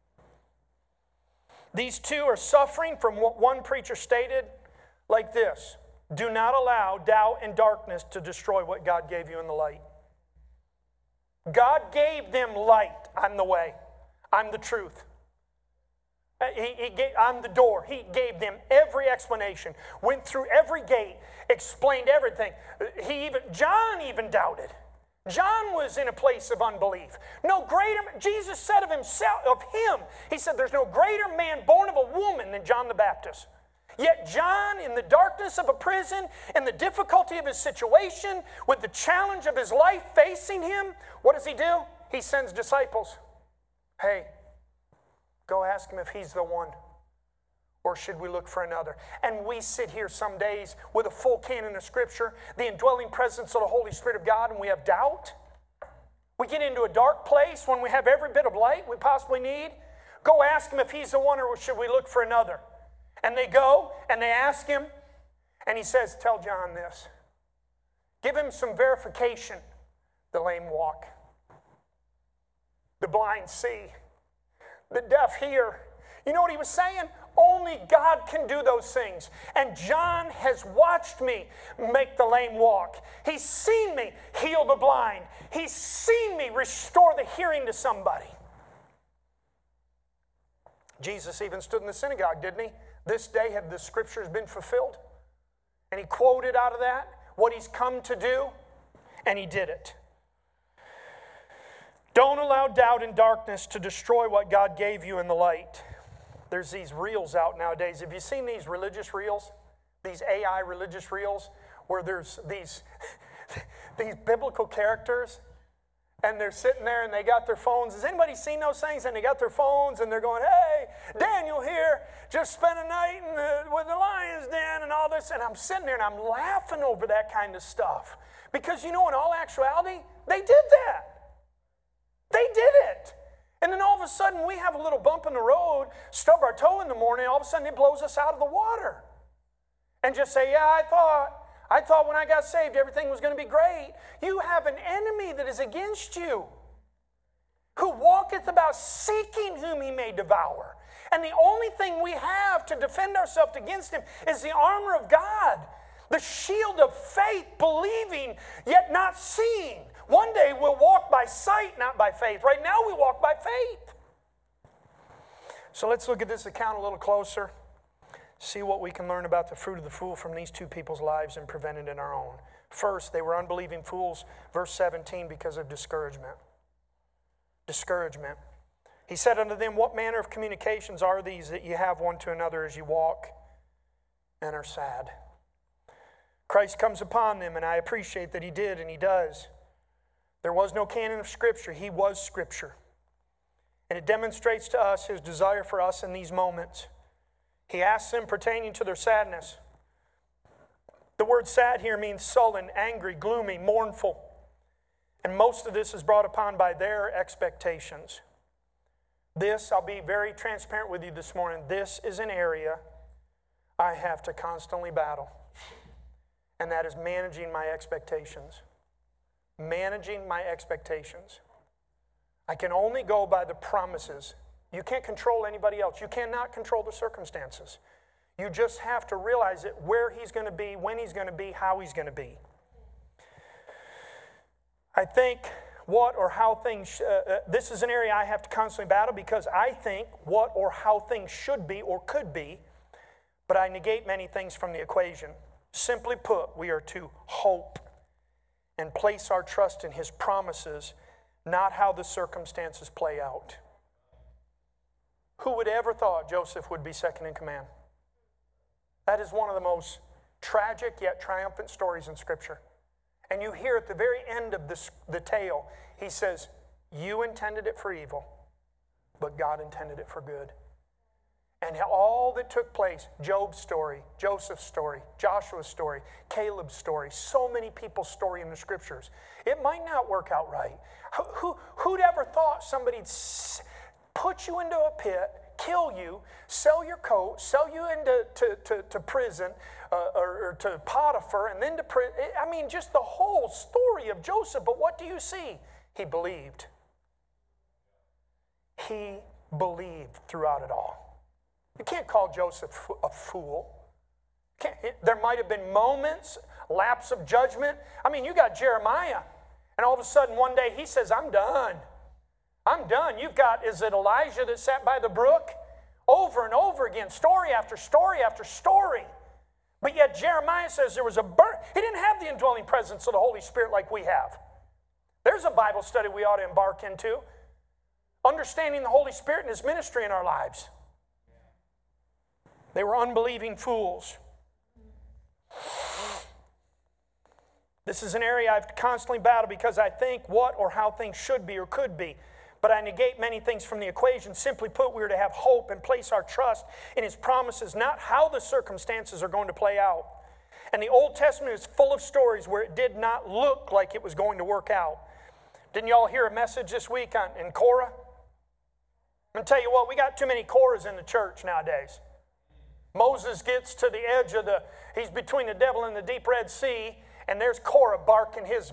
These two are suffering from what one preacher stated like this: do not allow doubt and darkness to destroy what God gave you in the light. God gave them light. I'm the way. I'm the truth. He, he gave, I'm the door. He gave them every explanation, went through every gate, explained everything. He even John even doubted. John was in a place of unbelief. No greater, Jesus said of himself, of him, he said, there's no greater man born of a woman than John the Baptist. Yet John, in the darkness of a prison, in the difficulty of his situation, with the challenge of his life facing him, what does he do? He sends disciples. Hey, go ask him if he's the one, or should we look for another? And we sit here some days with a full canon of Scripture, the indwelling presence of the Holy Spirit of God, and we have doubt. We get into a dark place when we have every bit of light we possibly need. Go ask him if he's the one, or should we look for another? And they go, and they ask him, and he says, tell John this. Give him some verification. The lame walk. The blind see. The deaf hear. You know what he was saying? Only God can do those things. And John has watched me make the lame walk. He's seen me heal the blind. He's seen me restore the hearing to somebody. Jesus even stood in the synagogue, didn't he? This day have the Scriptures been fulfilled. And he quoted out of that what he's come to do, and he did it. Don't allow doubt and darkness to destroy what God gave you in the light. There's these reels out nowadays. Have you seen these religious reels? These A I religious reels where there's these, these biblical characters, and they're sitting there and they got their phones. Has anybody seen those things? And they got their phones and they're going, hey, Daniel here just spent a night in the, with the lion's den and all this. And I'm sitting there and I'm laughing over that kind of stuff. Because you know, in all actuality, they did that. They did it. And then all of a sudden we have a little bump in the road, stub our toe in the morning, all of a sudden it blows us out of the water. And just say, yeah, I thought, I thought when I got saved everything was going to be great. You have an enemy that is against you, who walketh about seeking whom he may devour. And the only thing we have to defend ourselves against him is the armor of God, the shield of faith, believing yet not seeing. One day we'll walk by sight, not by faith. Right now we walk by faith. So let's look at this account a little closer. See what we can learn about the fruit of the fool from these two people's lives and prevent it in our own. First, they were unbelieving fools, verse seventeen, because of discouragement. Discouragement. He said unto them, what manner of communications are these that you have one to another as you walk and are sad? Christ comes upon them, and I appreciate that he did, and he does. There was no canon of Scripture. He was Scripture. And it demonstrates to us his desire for us in these moments. He asks them pertaining to their sadness. The word sad here means sullen, angry, gloomy, mournful. And most of this is brought upon by their expectations. This, I'll be very transparent with you this morning, this is an area I have to constantly battle. And that is managing my expectations. managing my expectations. I can only go by the promises. You can't control anybody else. You cannot control the circumstances. You just have to realize it, where he's going to be, when he's going to be, how he's going to be. I think what or how things, uh, uh, this is an area I have to constantly battle, because I think what or how things should be or could be, but I negate many things from the equation. Simply put, we are to hope and place our trust in his promises, not how the circumstances play out. Who would ever thought Joseph would be second in command? That is one of the most tragic yet triumphant stories in Scripture. And you hear at the very end of this, the tale, he says, you intended it for evil, but God intended it for good. And all that took place, Job's story, Joseph's story, Joshua's story, Caleb's story, so many people's story in the Scriptures. It might not work out right. Who, who, who'd ever thought somebody'd put you into a pit, kill you, sell your coat, sell you into to, to, to prison, uh, or, or to Potiphar, and then to prison? I mean, just the whole story of Joseph. But what do you see? He believed. He believed throughout it all. You can't call Joseph a fool. Can't, there might have been moments, lapse of judgment. I mean, you got Jeremiah, and all of a sudden one day he says, I'm done. I'm done. You've got, is it Elijah that sat by the brook? Over and over again, story after story after story. But yet Jeremiah says there was a burn. He didn't have the indwelling presence of the Holy Spirit like we have. There's a Bible study we ought to embark into. Understanding the Holy Spirit and his ministry in our lives. They were unbelieving fools. This is an area I've constantly battled, because I think what or how things should be or could be, but I negate many things from the equation. Simply put, we are to have hope and place our trust in his promises, not how the circumstances are going to play out. And the Old Testament is full of stories where it did not look like it was going to work out. Didn't y'all hear a message this week on in Korah? I'm going to tell you what, we got too many Korahs in the church nowadays. Moses gets to the edge of the, he's between the devil and the deep Red Sea, and there's Korah barking his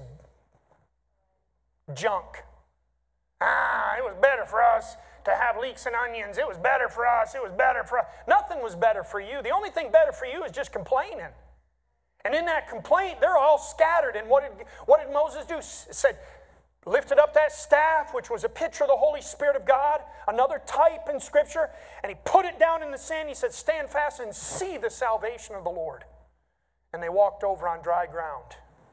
junk. Ah, it was better for us to have leeks and onions. It was better for us. It was better for us. Nothing was better for you. The only thing better for you is just complaining. And in that complaint, they're all scattered. And what did, what did Moses do? He said, lifted up that staff, which was a picture of the Holy Spirit of God, another type in Scripture, and he put it down in the sand. He said, stand fast and see the salvation of the Lord. And they walked over on dry ground.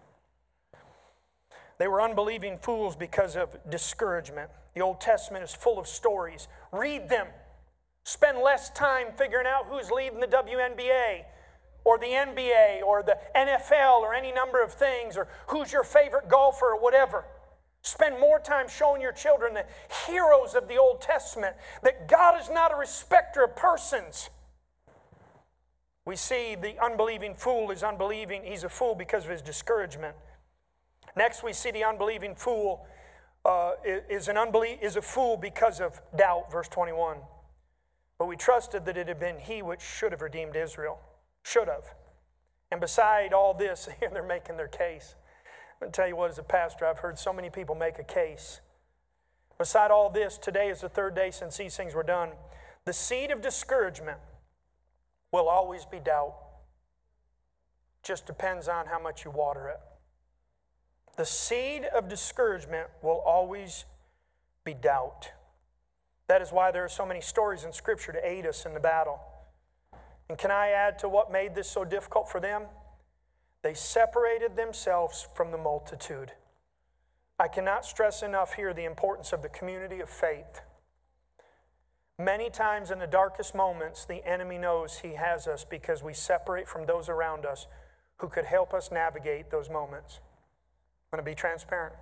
They were unbelieving fools because of discouragement. The Old Testament is full of stories. Read them. Spend less time figuring out who's leading the W N B A or the N B A or the N F L or any number of things, or who's your favorite golfer or whatever. Spend more time showing your children the heroes of the Old Testament, that God is not a respecter of persons. We see the unbelieving fool is unbelieving. He's a fool because of his discouragement. Next, we see the unbelieving fool uh, is, an unbelie- is a fool because of doubt, verse twenty-one. But we trusted that it had been he which should have redeemed Israel. Should have. And beside all this, here they're making their case. I'm going to tell you what, as a pastor, I've heard so many people make a case. Beside all this, today is the third day since these things were done. The seed of discouragement will always be doubt. Just depends on how much you water it. The seed of discouragement will always be doubt. That is why there are so many stories in Scripture to aid us in the battle. And can I add to what made this so difficult for them? They separated themselves from the multitude. I cannot stress enough here the importance of the community of faith. Many times in the darkest moments, the enemy knows he has us because we separate from those around us who could help us navigate those moments. I'm going to be transparent.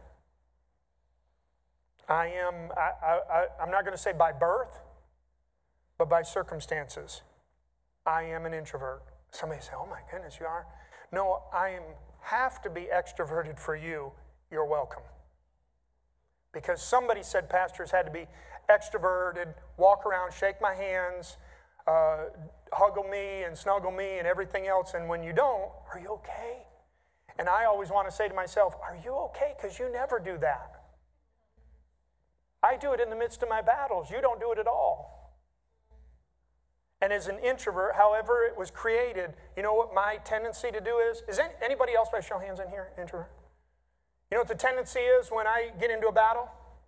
I am, I, I, I'm not going to say by birth, but by circumstances. I am an introvert. Somebody say, oh my goodness, you are? No, I am, have to be extroverted for you. You're welcome. Because somebody said pastors had to be extroverted, walk around, shake my hands, uh, huggle me and snuggle me and everything else. And when you don't, are you okay? And I always want to say to myself, are you okay? Because you never do that. I do it in the midst of my battles. You don't do it at all. And as an introvert, however it was created, you know what my tendency to do is? Is any, anybody else by show of hands in here, introvert? You know what the tendency is when I get into a battle?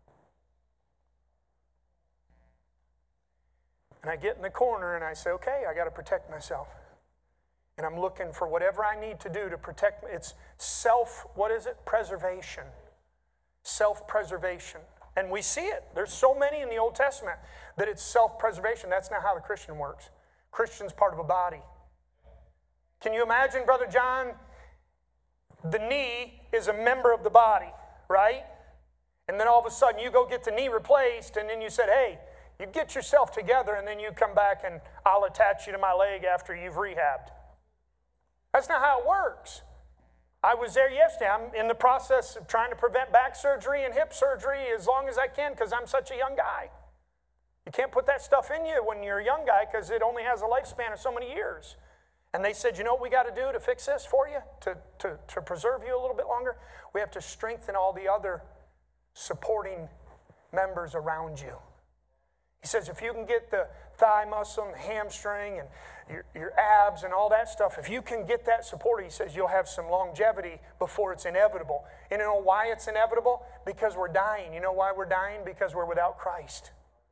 And I get in the corner and I say, okay, I got to protect myself. And I'm looking for whatever I need to do to protect me. It's self, what is it? Preservation. Self-preservation. And we see it. There's so many in the Old Testament that it's self-preservation. That's not how the Christian works. Christian's part of a body. Can you imagine, Brother John? The knee is a member of the body, right? And then all of a sudden you go get the knee replaced, and then you said, hey, you get yourself together, and then you come back and I'll attach you to my leg after you've rehabbed. That's not how it works. I was there yesterday. I'm in the process of trying to prevent back surgery and hip surgery as long as I can because I'm such a young guy. You can't put that stuff in you when you're a young guy because it only has a lifespan of so many years. And they said, you know what we got to do to fix this for you, to, to, to preserve you a little bit longer? We have to strengthen all the other supporting members around you. He says if you can get the thigh muscle and the hamstring and your, your abs and all that stuff, if you can get that support, he says you'll have some longevity before it's inevitable. And you know why it's inevitable? Because we're dying. You know why we're dying? Because we're without Christ.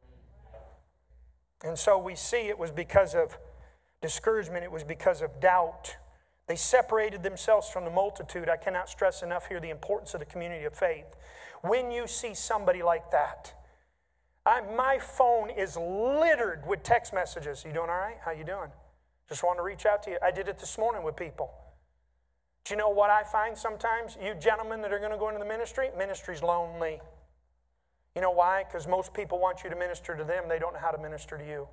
And so we see it was because of discouragement. It was because of doubt. They separated themselves from the multitude. I cannot stress enough here the importance of the community of faith. When you see somebody like that, I, my phone is littered with text messages. You doing all right? How you doing? Just wanted to reach out to you. I did it this morning with people. Do you know what I find sometimes? You gentlemen that are going to go into the ministry, ministry's lonely. You know why? Because most people want you to minister to them. They don't know how to minister to you.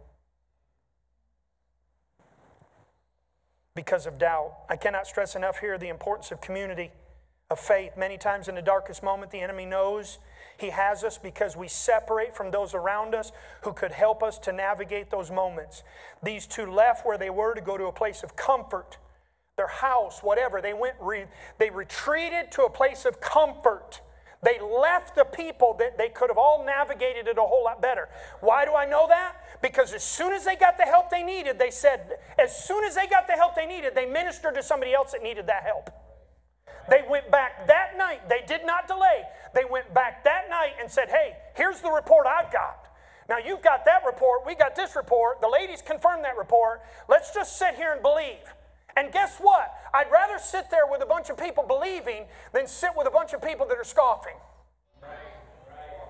Because of doubt. I cannot stress enough here the importance of community, of faith. Many times in the darkest moment, the enemy knows he has us because we separate from those around us who could help us to navigate those moments. These two left where they were to go to a place of comfort, their house, whatever. They went, re, they retreated to a place of comfort. They left the people that they could have all navigated it a whole lot better. Why do I know that? Because as soon as they got the help they needed, they said, as soon as they got the help they needed, they ministered to somebody else that needed that help. They went back that night. They did not delay. They went back that night and said, hey, here's the report I've got. Now you've got that report. We got this report. The ladies confirmed that report. Let's just sit here and believe. And guess what? I'd rather sit there with a bunch of people believing than sit with a bunch of people that are scoffing. Right, right.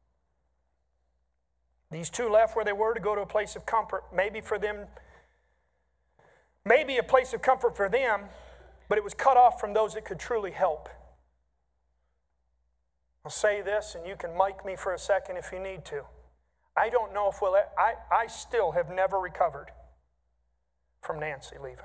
These two left where they were to go to a place of comfort. Maybe for them, maybe a place of comfort for them, but it was cut off from those that could truly help. I'll say this, and you can mic me for a second if you need to. I don't know if we'll, I, I still have never recovered from Nancy leaving.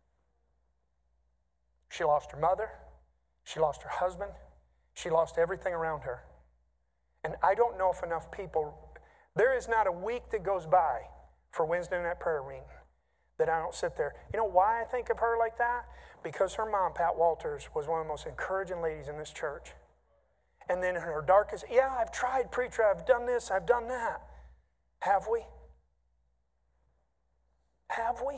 She lost her mother. She lost her husband. She lost everything around her. And I don't know if enough people, there is not a week that goes by for Wednesday night prayer meeting that I don't sit there. You know why I think of her like that? Because her mom, Pat Walters, was one of the most encouraging ladies in this church. And then in her darkest, yeah, I've tried, preacher, I've done this, I've done that. Have we? Have we?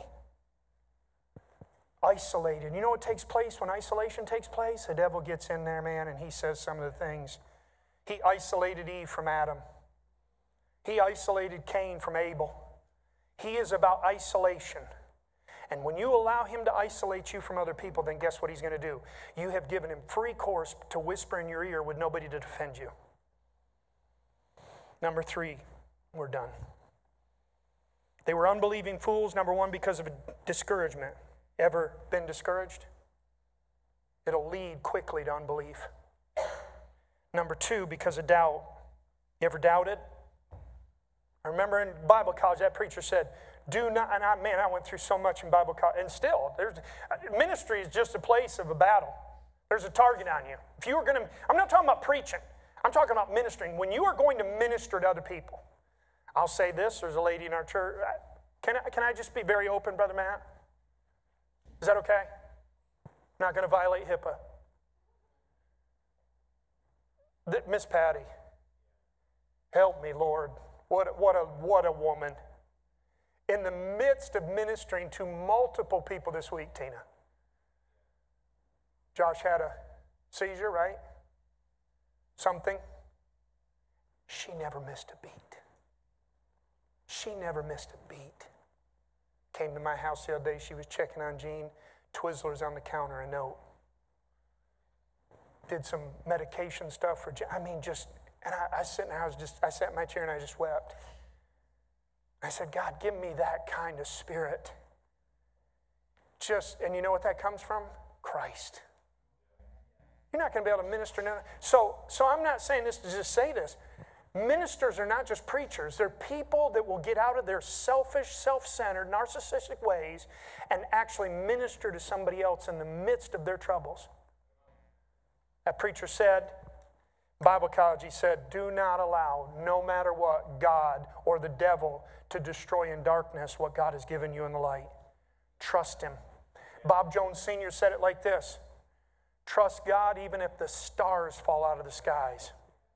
Isolated. You know what takes place when isolation takes place? The devil gets in there, man, and he says some of the things. He isolated Eve from Adam. He isolated Cain from Abel. He is about isolation. And when you allow him to isolate you from other people, then guess what he's going to do? You have given him free course to whisper in your ear with nobody to defend you. Number three, we're done. They were unbelieving fools, number one, because of discouragement. Ever been discouraged? It'll lead quickly to unbelief. Number two, because of doubt. You ever doubted? I remember in Bible college, that preacher said, do not, and I, man, I went through so much in Bible college, and still, there's, ministry is just a place of a battle. There's a target on you. If you were going to, I'm not talking about preaching. I'm talking about ministering. When you are going to minister to other people, I'll say this, there's a lady in our church. Can I, can I just be very open, Brother Matt? Is that okay? Not going to violate HIPAA. That Miss Patty, help me, Lord. What, what, a, what a woman. In the midst of ministering to multiple people this week, Tina. Josh had a seizure, right? Something. She never missed a beat. She never missed a beat. Came to my house the other day. She was checking on Jean. Twizzlers on the counter, a note. Did some medication stuff for Jean. I mean, just, and I, I sit and I was just, I sat in my chair and I just wept. I said, God, give me that kind of spirit. Just, and you know what that comes from? Christ. You're not going to be able to minister now. So, so I'm not saying this to just say this. Ministers are not just preachers. They're people that will get out of their selfish, self-centered, narcissistic ways and actually minister to somebody else in the midst of their troubles. That preacher said, Bible college, he said, do not allow, no matter what, God or the devil to destroy in darkness what God has given you in the light. Trust Him. Bob Jones Senior said it like this, trust God even if the stars fall out of the skies.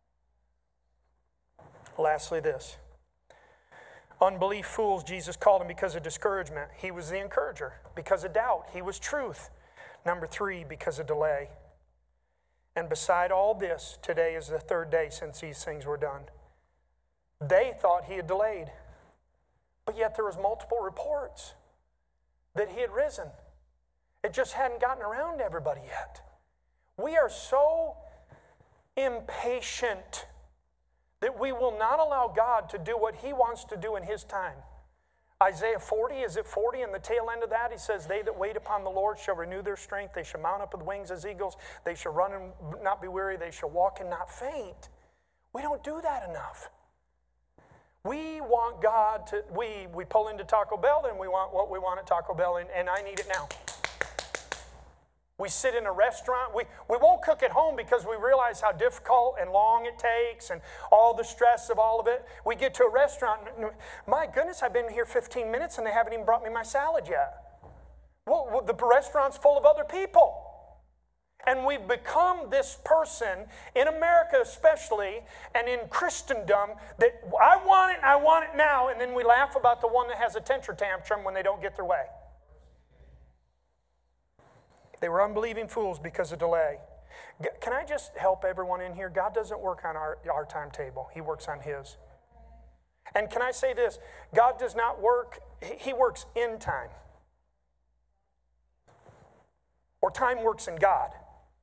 Lastly, this. Unbelief fools, Jesus called them because of discouragement. He was the encourager. Because of doubt, He was truth. Number three, because of delay. And beside all this, today is the third day since these things were done. They thought He had delayed. But yet there was multiple reports that He had risen. It just hadn't gotten around to everybody yet. We are so impatient that we will not allow God to do what He wants to do in His time. Isaiah forty, is it forty? In the tail end of that, He says, they that wait upon the Lord shall renew their strength. They shall mount up with wings as eagles. They shall run and not be weary. They shall walk and not faint. We don't do that enough. We want God to, we, we pull into Taco Bell and we want what we want at Taco Bell, and, and I need it now. We sit in a restaurant. We, we won't cook at home because we realize how difficult and long it takes and all the stress of all of it. We get to a restaurant. And, my goodness, I've been here fifteen minutes and they haven't even brought me my salad yet. Well, well, the restaurant's full of other people. And we've become this person, in America especially, and in Christendom, that I want it and I want it now, and then we laugh about the one that has a temper tantrum when they don't get their way. They were unbelieving fools because of delay. Can I just help everyone in here? God doesn't work on our, our timetable. He works on His. And can I say this? God does not work, He works in time. Or time works in God.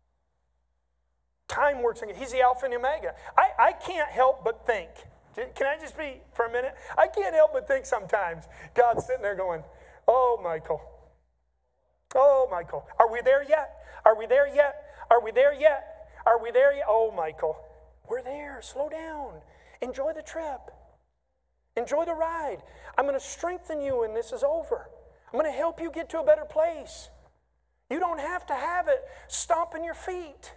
Time works in God. He's the Alpha and the Omega. I, I can't help but think. Can I just be for a minute? I can't help but think sometimes God's sitting there going, oh, Michael. Oh, Michael, are we there yet? Are we there yet? Are we there yet? Are we there yet? Oh, Michael, we're there. Slow down. Enjoy the trip. Enjoy the ride. I'm going to strengthen you when this is over. I'm going to help you get to a better place. You don't have to have it stomping your feet.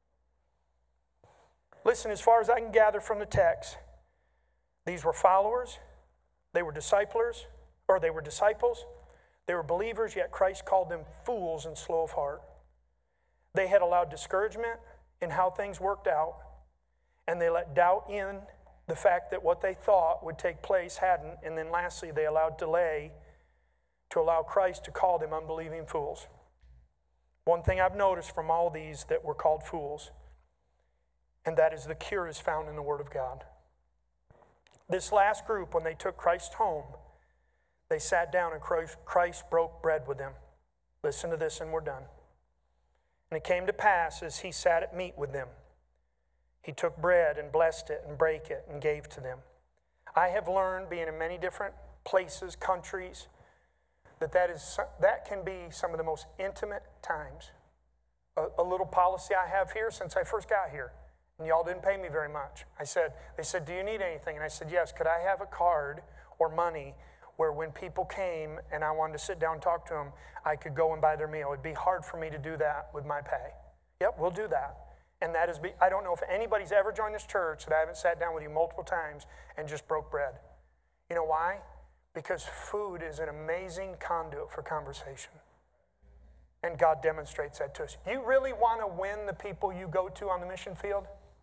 Listen, as far as I can gather from the text, these were followers, they were disciplers, or they were disciples. They were believers, yet Christ called them fools and slow of heart. They had allowed discouragement in how things worked out, and they let doubt in the fact that what they thought would take place hadn't, and then lastly, they allowed delay to allow Christ to call them unbelieving fools. One thing I've noticed from all these that were called fools, and that is the cure is found in the Word of God. This last group, when they took Christ home, they sat down and Christ, Christ broke bread with them. Listen to this and we're done. And it came to pass as He sat at meat with them, He took bread and blessed it and brake it and gave to them. I have learned, being in many different places, countries, that that, is, that can be some of the most intimate times. A, a little policy I have here since I first got here, and y'all didn't pay me very much. I said, they said, do you need anything? And I said, yes. Could I have a card or money where when people came and I wanted to sit down and talk to them, I could go and buy their meal? It'd be hard for me to do that with my pay. Yep, we'll do that. And that is, be, I don't know if anybody's ever joined this church that I haven't sat down with you multiple times and just broke bread. You know why? Because food is an amazing conduit for conversation. And God demonstrates that to us. You really want to win the people you go to on the mission field?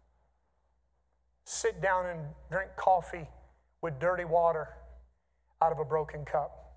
Sit down and drink coffee with dirty water out of a broken cup.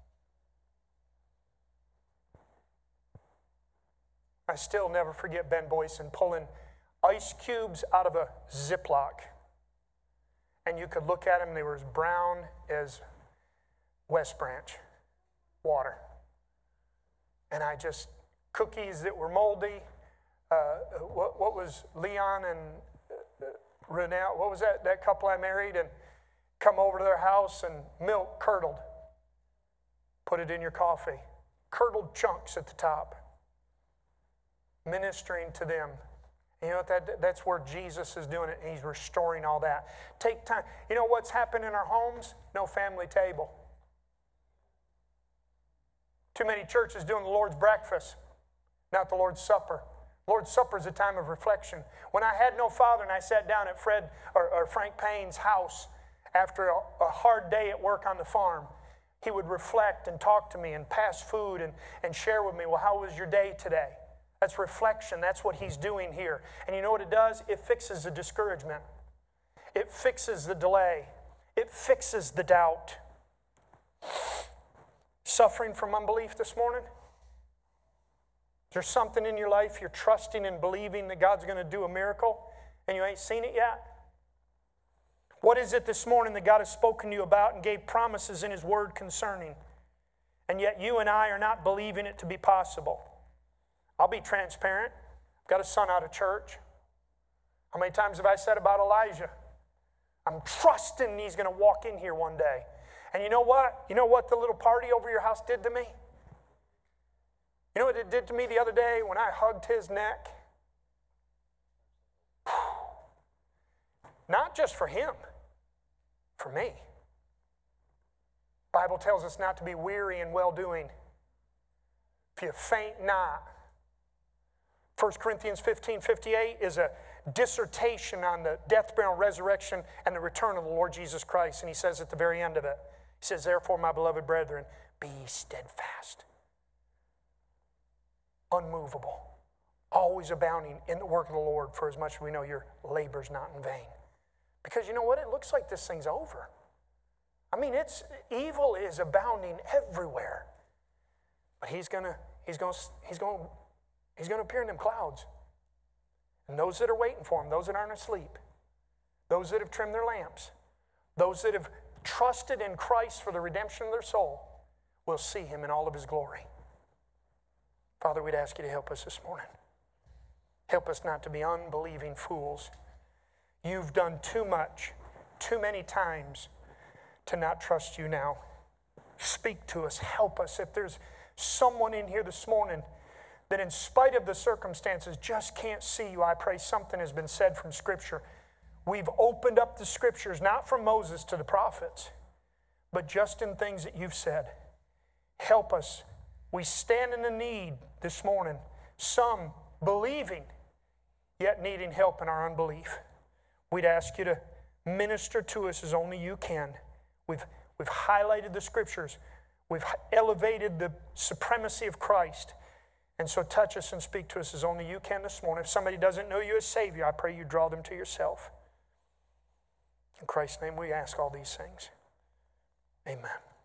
I still never forget Ben Boyson pulling ice cubes out of a Ziploc. And you could look at them, they were as brown as West Branch water. And I just, cookies that were moldy. Uh, what, what was Leon and uh, Renelle, what was that, that couple I married? And come over to their house and milk curdled. Put it in your coffee. Curdled chunks at the top. Ministering to them. You know what that, that's where Jesus is doing it, and he's restoring all that. Take time. You know what's happened in our homes? No family table. Too many churches doing the Lord's breakfast, not the Lord's Supper. Lord's Supper is a time of reflection. When I had no father and I sat down at Fred or, or Frank Payne's house after a, a hard day at work on the farm, he would reflect and talk to me and pass food and, and share with me, well, how was your day today? That's reflection. That's what he's doing here. And you know what it does? It fixes the discouragement. It fixes the delay. It fixes the doubt. Suffering from unbelief this morning? Is there something in your life you're trusting and believing that God's going to do a miracle and you ain't seen it yet? What is it this morning that God has spoken to you about and gave promises in his word concerning? And yet you and I are not believing it to be possible. I'll be transparent. I've got a son out of church. How many times have I said about Elijah? I'm trusting he's going to walk in here one day. And you know what? You know what the little party over your house did to me? You know what it did to me the other day when I hugged his neck? Not just for him, for me. The Bible tells us not to be weary in well-doing. If you faint not. First Corinthians fifteen fifty-eight is a dissertation on the death, burial, resurrection, and the return of the Lord Jesus Christ. And he says at the very end of it, he says, therefore, my beloved brethren, be steadfast, unmovable, always abounding in the work of the Lord, for as much as we know your labor's not in vain. Because you know what? It looks like this thing's over. I mean, it's evil is abounding everywhere. But he's gonna, he's gonna, he's gonna, he's gonna appear in them clouds. And those that are waiting for him, those that aren't asleep, those that have trimmed their lamps, those that have trusted in Christ for the redemption of their soul, will see him in all of his glory. Father, we'd ask you to help us this morning. Help us not to be unbelieving fools. You've done too much, too many times to not trust you now. Speak to us. Help us. If there's someone in here this morning that in spite of the circumstances just can't see you, I pray something has been said from Scripture. We've opened up the Scriptures, not from Moses to the prophets, but just in things that you've said. Help us. We stand in the need this morning, some believing, yet needing help in our unbelief. We'd ask you to minister to us as only you can. We've, we've highlighted the Scriptures. We've elevated the supremacy of Christ. And so touch us and speak to us as only you can this morning. If somebody doesn't know you as Savior, I pray you draw them to yourself. In Christ's name we ask all these things. Amen.